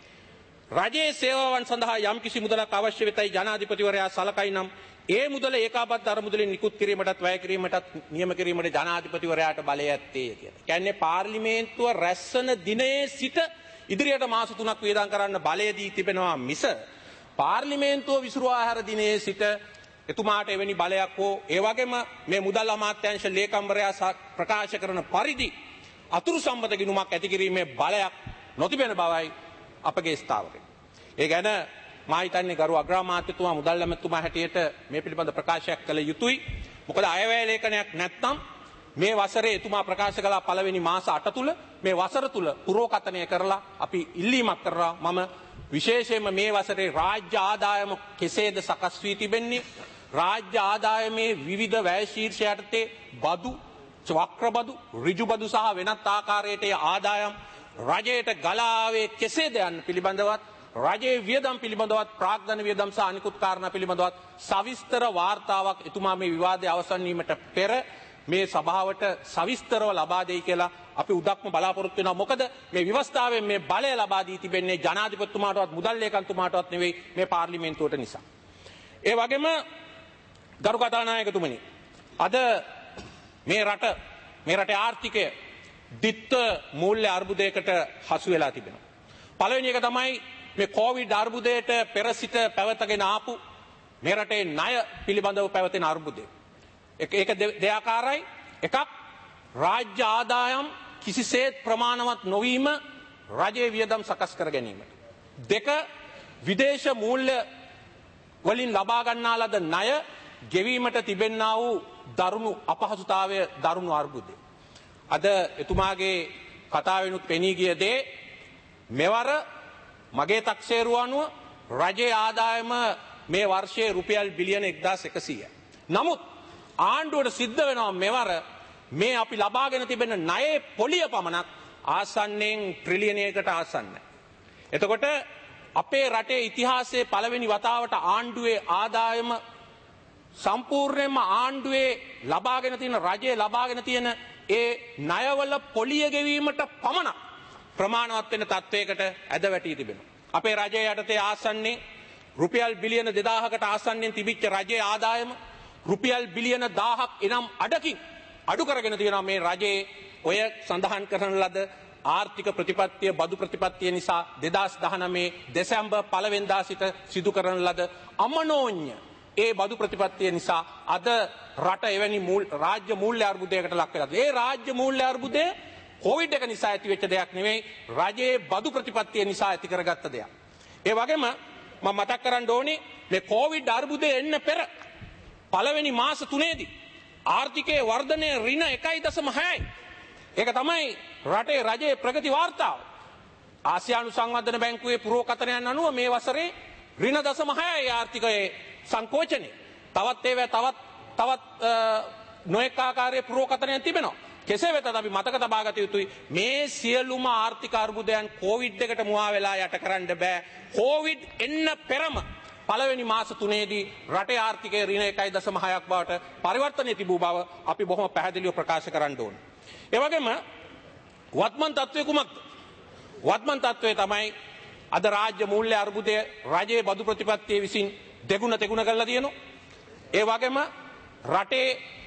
රජයේ සේවාවන් සඳහා යම්කිසි මුදලක් අවශ්‍ය වෙතයි ජනාධිපතිවරයා සලකයි නම් ඒ මුදල ඒකාබද්ධ අරමුදලින් නිකුත් කිරීමටත් වැය කිරීමටත් නියම කිරීමට ජනාධිපතිවරයාට බලය ඇත්තේ කියලා. කියන්නේ පාර්ලිමේන්තුව රැස්වන දිනයේ සිට ඉදිරියට මාස තුනක් වේදම් කරන්න බලය දී තිබෙනවා මිස පාර්ලිමේන්තුව විසුරුවා හැර දිනයේ සිට එතුමාට එවැනි බලයක් හෝ ඒ වගේම මේ මුදල් අමාත්‍යාංශ ලේකම්වරයා ප්‍රකාශ කරන පරිදි අතුරු සම්මත ගිණුමක් ඇති කිරීමේ බලයක් නොතිබෙන බවයි අපගේ ස්ථාවරය. ඒ ගැන මා හිතන්නේ ගරු අග්‍රාමාත්‍යතුමා මුදල් ඇමතිතුමා හැටියට මේ පිළිබඳ ප්‍රකාශයක් කළ යුතුයි. මොකද අයවැය ලේඛනයක් නැත්නම් මේ වසරේ එතුමා ප්‍රකාශ කළ පළවෙනි මාස අට තුල මේ වසර තුල පුරෝකථනය කරලා අපි ඉල්ලීමක් කරා මම විශේෂයෙන්ම මේ වසරේ රාජ්‍ය ආදායම කෙසේද සකස් වී තිබෙන්නේ රාජ්‍ය ආදායමේ විවිධ වැය ශීර්ෂ යටතේ බදු වක්‍ර බදු ඍජු බදු සහ වෙනත් ආකාරයට ආදායම් රජයට ගලාවේ කෙසේද යන්න පිළිබඳවත් රජයේ වියදම් පිළිබඳවත් ප්‍රාග්ධන වියදම් සහ අනිකුත් කාරණා පිළිබඳවත් සවිස්තර වාර්තාවක් එතුමා මේ විවාදය අවසන් වීමට පෙර මේ සභාවට සවිස්තරව ලබා දෙයි කියලා අපි උදක්ම බලාපොරොත්තු වෙනවා. මොකද මේ ව්‍යවස්ථාවෙන් මේ බලය ලබා දී තිබෙන්නේ ජනාධිපතිතුමාටවත් මුදල් ලේකම්තුමාටවත් නෙවෙයි මේ පාර්ලිමේන්තුවට නිසා. ඒ වගේම ගරු කතානායකතුමනි අද මේ රට මේ රටේ ආර්ථිකය දිත්ත මූල්‍ය අර්බුදයකට හසු වෙලා තිබෙනවා. පළවෙනි එක තමයි මේ කොවිඩ් අර්බුදයට පෙර සිට පැවතගෙන ආපු මේ රටේ ණය පිළිබඳව පැවතෙන අර්බුදය. ඒක දෙආකාරයි. එකක් රාජ්‍ය ආදායම් කිසිසේත් ප්‍රමාණවත් නොවීම රජයේ වියදම් සකස් කර ගැනීමට. දෙක විදේශ මූල්‍ය වලින් ලබා ගන්නා ලද ණය ගෙවීමට තිබෙන්නා වූ දරුණු අපහසුතාවය දරුණු අර්බුදය. අද එතුමාගේ කතාවෙනුත් පෙනී ගිය දේ මෙවර මගේ තක්සේරුව අනුව රජයේ ආදායම මේ වර්ෂයේ රුපියල් බිලියන එක්දාස් එකසීයයි. නමුත් ආණ්ඩුවට සිද්ධ වෙනවා මෙවර මේ අපි ලබාගෙන තිබෙන ණයේ පොලිය පමණක් ආසන්නයෙන් ට්‍රිලියනයකට ආසන්නයි. එතකොට අපේ රටේ ඉතිහාසයේ පළවෙනි වතාවට ආණ්ඩුවේ ආදායම සම්පූර්ණයෙන්ම ආණ්ඩුවේ ලබාගෙන තියෙන රජයේ ලබාගෙන තියෙන ඒ ණයවල පොලිය ගෙවීමට පමණක් ප්‍රමාණවත් වෙන තත්වයකට ඇද වැටී තිබෙනවා. අපේ රජයේ යටතේ ආසන්නයෙන් රුපියල් බිලියන දෙදාහකට ආසන්නයෙන් තිබිච්ච රජයේ ආදායම රුපියල් බිලියන දාහක් එනම් අඩකින් අඩු කරගෙන තියෙනවා මේ රජයේ ඔය සඳහන් කරන ලද ආර්ථික ප්‍රතිපත්තිය බදු ප්‍රතිපත්තිය නිසා දෙදාස් දහනවය දෙසැම්බර් පළවෙනිදා සිට සිදු කරන ලද අමනෝඤ්‍ය ඒ බදු ප්‍රතිපත්තිය නිසා අද රට එවැනි රාජ්‍ය මූල්‍ය අර්බුදයකට ලක් වෙලා තියෙනවා. ඒ රාජ්‍ය මූල්‍ය අර්බුදය කොවිඩ් එක නිසා ඇති වෙච්ච දෙයක් නෙවෙයි, රජයේ බදු ප්‍රතිපත්තිය නිසා ඇති කරගත්ත දෙයක්. ඒ වගේම මම මතක් කරන්න ඕනේ මේ කොවිඩ් අර්බුදය එන්න පෙර පළවෙනි මාස තුනේදී ආර්ථිකයේ වර්ධනය ඍණ එකයි දශම හයයි. ඒක තමයි රටේ රජයේ ප්‍රගති වාර්තාව. ආසියානු සංවර්ධන බැංකුවේ පුරෝකථනයන් අනුව මේ වසරේ ඍණ දශම හයයි ආර්ථිකයේ සංකෝචනය. තවත් ඒවා තවත් තවත් නොඑක ආකාරයේ පුරෝකථනයන් තිබෙනවා. කෙසේ වෙතත් අපි මතක තබා ගත යුතුයි මේ සියලුම ආර්ථික අර්බුදයන් කොවිඩ් එකට මුවා වෙලා යට කරන්න බෑ. කොවිඩ් එන්න පෙරම පළවෙනි මාස තුනේදී රටේ ආර්ථිකයේ ඍණ එකයි දශම හයක් බවට පරිවර්තනය තිබූ බව අපි බොහොම පැහැදිලිව ප්‍රකාශ කරන්න ඕනේ. ඒ වගේම වත්මන් තත්ත්වය කුමක්ද? වත්මන් තත්ත්වය තමයි අද රාජ්‍ය මූල්‍ය අර්බුදය රජයේ බදු ප්‍රතිපත්තිය විසින් දෙගුණ තෙගුණ කරලා තියෙනවා. ඒ වගේම රටේ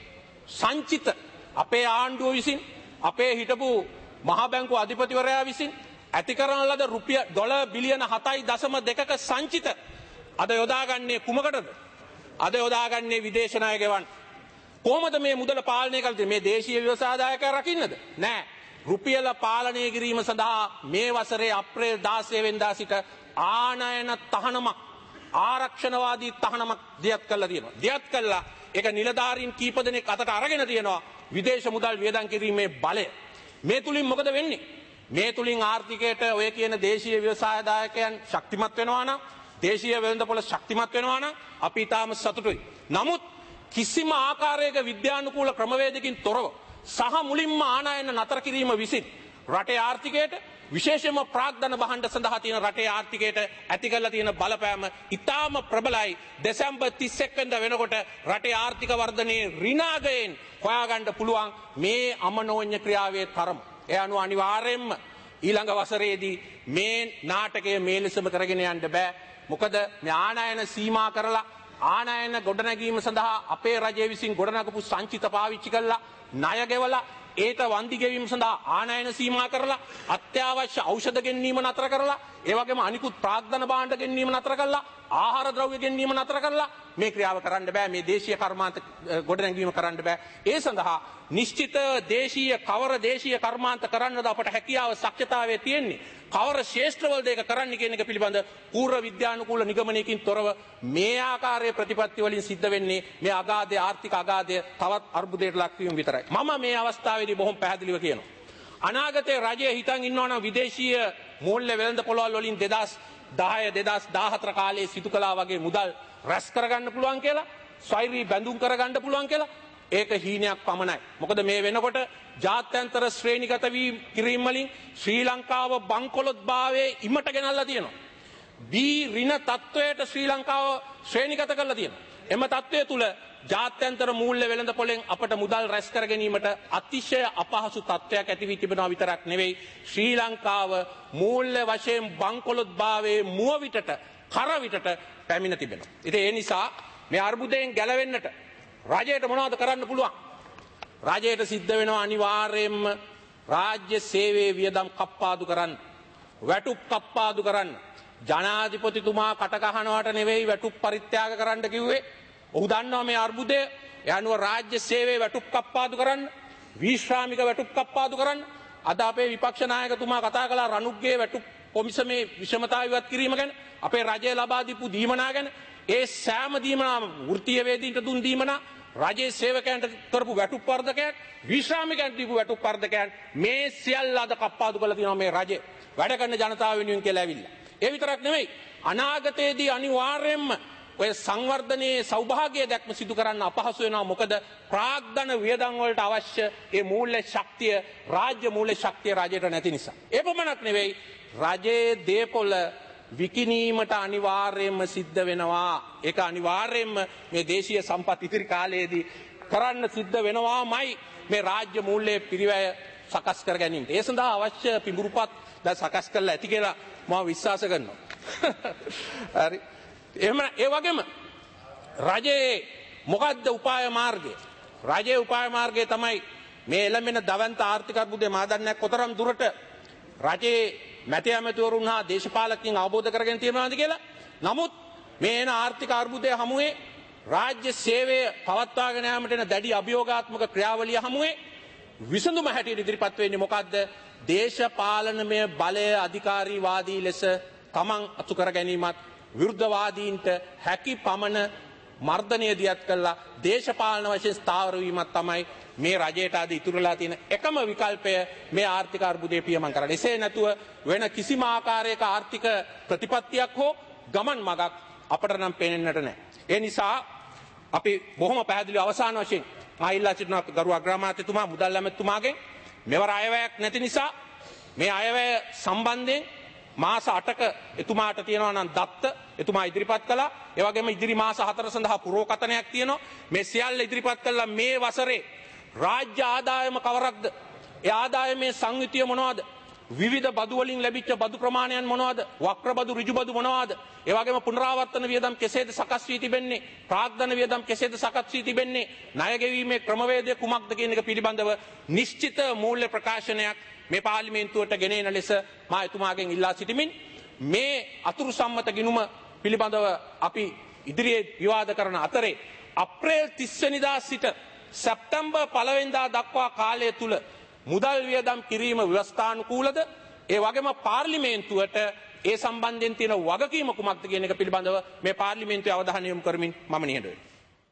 සංචිත අපේ ආණ්ඩුව විසින් අපේ හිටපු මහ බැංකුව අධිපතිවරයා විසින් ඇති කරන ලද රුපියල් ඩොලර් බිලියන හතයි දශම දෙකක සංචිත අද යොදාගන්නේ කුමකටද? අද යොදාගන්නේ විදේශ ණය ගෙවන්න. කොහොමද මේ මුදල පාලනය කරන්නේ? මේ දේශීය ව්‍යවසායදායකයා රකින්නද? නෑ. රුපියල පාලනය කිරීම සඳහා මේ වසරේ අප්‍රේල් දාසය වෙනිදා සිට ආනයන තහනමක් ආරක්ෂණවාදී තහනමක් දියත් කළා තියෙනවා. දියත් කළා ඒක නිලධාරීන් කීප දෙනෙක් අතට අරගෙන තියෙනවා විදේශ මුදල් වියදම් කිරීමේ බලය. මේ තුලින් මොකද වෙන්නේ? මේ තුලින් ආර්ථිකයට ඔය කියන දේශීය ව්‍යවසායදායකයන් ශක්තිමත් වෙනවා නම්, දේශීය වෙළඳපොළ ශක්තිමත් වෙනවා නම් අපි ඊටාම සතුටුයි. නමුත් කිසිම ආකාරයක විද්‍යානුකූල ක්‍රමවේදකින් තොරව සහ මුලින්ම ආනයන නතර කිරීම විසින් රටේ ආර්ථිකයට විශේෂයෙන්ම ප්‍රාග්ධන භාණ්ඩ සඳහා තියෙන රටේ ආර්ථිකයට ඇති කරලා තියෙන බලපෑම ඉතාම ප්‍රබලයි. දෙසැම්බර් තිස් එක් වෙනිදා වෙනකොට රටේ ආර්ථික වර්ධනයේ ඍණාගයෙන් හොයාගන්න පුළුවන් මේ අමනෝඤ්ඤ ක්‍රියාවේ තරම. ඒ අනුව අනිවාර්යයෙන්ම ඊළඟ වසරේදී මේ නාටකය මේ ලෙසම කරගෙන යන්න බෑ. මොකද මේ ආනයන සීමා කරලා ආනයන ගොඩනැගීම සඳහා අපේ රජය විසින් ගොඩනගපු සංචිත පාවිච්චි කළා, ණය ගෙවලා ඒට වන්දි ගෙවීම සඳහා ආනයන සීමා කරලා, අත්‍යවශ්‍ය ඖෂධ ගෙන්වීම නතර කරලා, ඒ වගේම අනිකුත් ප්‍රාග්ධන භාණ්ඩ ගෙන්වීම නතර කරලා, ආහාර ද්‍රව්‍ය ගෙන්වීම නතර කරලා මේ ක්‍රියාව කරන්න බෑ. මේ දේශීය කර්මාන්ත ගොඩනැගීම කරන්න බෑ. ඒ සඳහා නිශ්චිත දේශීය කවර දේශීය කර්මාන්ත කරන්නද අපට හැකියාව ශක්්‍යතාවය තියෙන්නේ, කවර ශේෂ්ත්‍රවලද ඒක කරන්න කියන එක පිළිබඳ පූර්ව විද්‍යානුකූල නිගමනයකින් තොරව මේ ආකාරයේ ප්‍රතිපත්ති වලින් සිද්ධ වෙන්නේ මේ අගාධය ආර්ථික අගාධය තවත් අර්බුදයට ලක්වීම විතරයි. මම මේ අවස්ථාවේදී බොහොම පැහැදිලිව කියනවා. අනාගතයේ රජය හිතන් ඉන්නවා නම් විදේශීය මූල්‍ය වෙළඳ පොළවල් වලින් දෙදාස් දහය දෙදාස් දාහතර කාලයේ සිදු කළා වගේ මුදල් රැස් කරගන්න පුළුවන් කියලා, ස්වෛරී බැඳුම් කරගන්න පුළුවන් කියලා, ඒක හීනයක් පමණයි. මොකද මේ වෙනකොට ජාත්‍යන්තර ශ්‍රේණිගත වී කිරීම වලින් ශ්‍රී ලංකාව බංකොලොත් භාවයේ ඉමට ගෙනල්ලා තියෙනවා. බී ඍණ තත්වයට ශ්‍රී ලංකාව ශ්‍රේණිගත කරලා තියෙනවා. එම තත්වය තුල ජාත්‍යන්තර මූල්‍ය වෙළඳ පොළෙන් අපට මුදල් රැස් කර ගැනීමට අතිශය අපහසු තත්වයක් ඇති වී තිබෙනවා විතරක් නෙවෙයි, ශ්‍රී ලංකාව මූල්‍ය වශයෙන් බංකොලොත් භාවයේ මුව විටට කර විටට පැමිණ තිබෙනවා. ඉතින් ඒ නිසා මේ අර්බුදයෙන් ගැලවෙන්නට රජයට මොනවද කරන්න පුළුවන්? රජයට සිද්ධ වෙනවා අනිවාර්යයෙන්ම රාජ්‍ය සේවයේ වියදම් කප්පාදු කරන්න, වැටුප් කප්පාදු කරන්න. ජනාධිපතිතුමා කට කහනවට නෙවෙයි වැටුප් පරිත්‍යාග කරන්න කිව්වේ. ඔහු දන්නවා මේ අර්බුදය. ඒ අනුව රාජ්‍ය සේවයේ වැටුප් කප්පාදු කරන්න, විශ්‍රාමික වැටුප් කප්පාදු කරන්න. අද අපේ විපක්ෂ නායකතුමා කතා කළා රණුග්ගේ වැටුප් කොමිසමේ විෂමතාව ඉවත් කිරීම ගැන, අපේ රජය ලබා දීපු දීමනා ගැන. ඒ සෑම දීමනාම වෘත්තීය වේදීන්ට දුන් දීමනා, රජයේ සේවකයන්ට කරපු වැටුප් වර්ධකයන්, විශ්‍රාමිකයන්ට දීපු වැටුප් වර්ධකයන්, මේ සියල්ල අද කප්පාදු කරලා තියෙනවා මේ රජය වැඩ කරන ජනතාව වෙනුවෙන් කියලා ඇවිල්ලා. ඒ විතරක් නෙවෙයි, අනාගතයේදී අනිවාර්යයෙන්ම ඔය සංවර්ධනයේ සෞභාග්‍ය දැක්ම සිදු කරන්න අපහසු වෙනවා. මොකද ප්‍රාග්ධන වියදම් වලට අවශ්‍ය ඒ මූල්‍ය ශක්තිය, රාජ්‍ය මූල්‍ය ශක්තිය රජයට නැති නිසා. ඒ පමණක් නෙවෙයි, රජයේ දේපොළ විකිණීමට අනිවාර්යයෙන්ම සිද්ධ වෙනවා. ඒක අනිවාර්යයෙන්ම මේ දේශීය සම්පත් ඉදිරි කාලයේදී කරන්න සිද්ධ වෙනවාමයි මේ රාජ්‍ය මූල්‍ය පිරිවැය සකස් කර ගැනීමට. ඒ සඳහා අවශ්‍ය පිඹුරුපත් දැන් සකස් කරලා ඇති කියලා මම විශ්වාස කරනවා. හරි. එහෙම ඒ වගේම රජයේ මොකද්ද උපාය මාර්ගය? රජයේ උපාය මාර්ගය තමයි මේ එළඹෙන දවන්ත ආර්ථික අර්බුදය මා දන්නේ කොතරම් දුරට රජයේ මැති ඇමතිවරුන් හා දේශපාලකයන් අවබෝධ කරගෙන තියෙනවද කියලා. නමුත් මේ එන ආර්ථික අර්බුදය හමුවේ රාජ්‍ය සේවය පවත්වාගෙන යාමට එන දැඩි අභියෝගාත්මක ක්‍රියාවලිය හමුවේ විසඳුම හැටියට ඉදිරිපත් වෙන්නේ මොකද්ද? දේශපාලනමය බලය අධිකාරීවාදී ලෙස තමන් අතු කර ගැනීමත් විරුද්ධවාදීන්ට හැකි පමණ මර්ධනය දියත් කළා දේශපාලන වශයෙන් ස්ථාවර වීමක් තමයි මේ රජයට අද ඉතුරුලා තියෙන එකම විකල්පය මේ ආර්ථික අර්බුදය පියමන් කරන්න. එසේ නැතුව වෙන කිසිම ආකාරයක ආර්ථික ප්‍රතිපත්තියක් හෝ ගමන් මගක් අපට නම් පේනෙන්නට නැහැ. ඒ නිසා අපි බොහොම පැහැදිලි අවසාන වශයෙන් මා ඉල්ලා සිටින ගරු අග්‍රාමාත්‍යතුමා මුදල් ඇමතුමාගෙන් මෙවර අයවැයක් නැති නිසා මේ අයවැය සම්බන්ධයෙන් මාස අටක එතුමාට තියෙනවා නම් දත්ත එතුමා ඉදිරිපත් කළා. ඒ වගේම ඉදිරි මාස හතර සඳහා පුරෝකතනයක් තියෙනවා. මේ සියල්ල ඉදිරිපත් කළා මේ වසරේ රාජ්‍ය ආදායම කවරක්ද? ඒ ආදායමේ සංයුතිය මොනවද? විවිධ බදු වලින් ලැබිච්ච බදු ප්‍රමාණයන් මොනවද? වක්‍ර බදු ඍජු බදු මොනවද? ඒ වගේම පුනරාවර්තන වියදම් කෙසේද සකස් වී තිබෙන්නේ? ප්‍රාග්ධන වියදම් කෙසේද සකස් වී තිබෙන්නේ? ණය ගෙවීමේ ක්‍රමවේදය කුමක්ද කියන එක පිළිබඳව නිශ්චිත මූල්‍ය ප්‍රකාශනයක් මේ පාර්ලිමේන්තුවට ගෙන එන ලෙස මා එතුමාගෙන් ඉල්ලා සිටිමින් මේ අතුරු සම්මත ගිණුම පිළිබඳව අපි ඉදිරියේ විවාද කරන අතරේ අප්‍රේල් තිස් වෙනිදා සිට සැප්තැම්බර් පළවෙනිදා දක්වා කාලය තුල මුදල් වියදම් කිරීම ව්‍යවස්ථානුකූලද? ඒ වගේම පාර්ලිමේන්තුවට ඒ සම්බන්ධයෙන් තියෙන වගකීම කුමක්ද කියන එක පිළිබඳව මේ පාර්ලිමේන්තුවේ අවධානය යොමු කරමින් මම නිහඬ වෙනවා.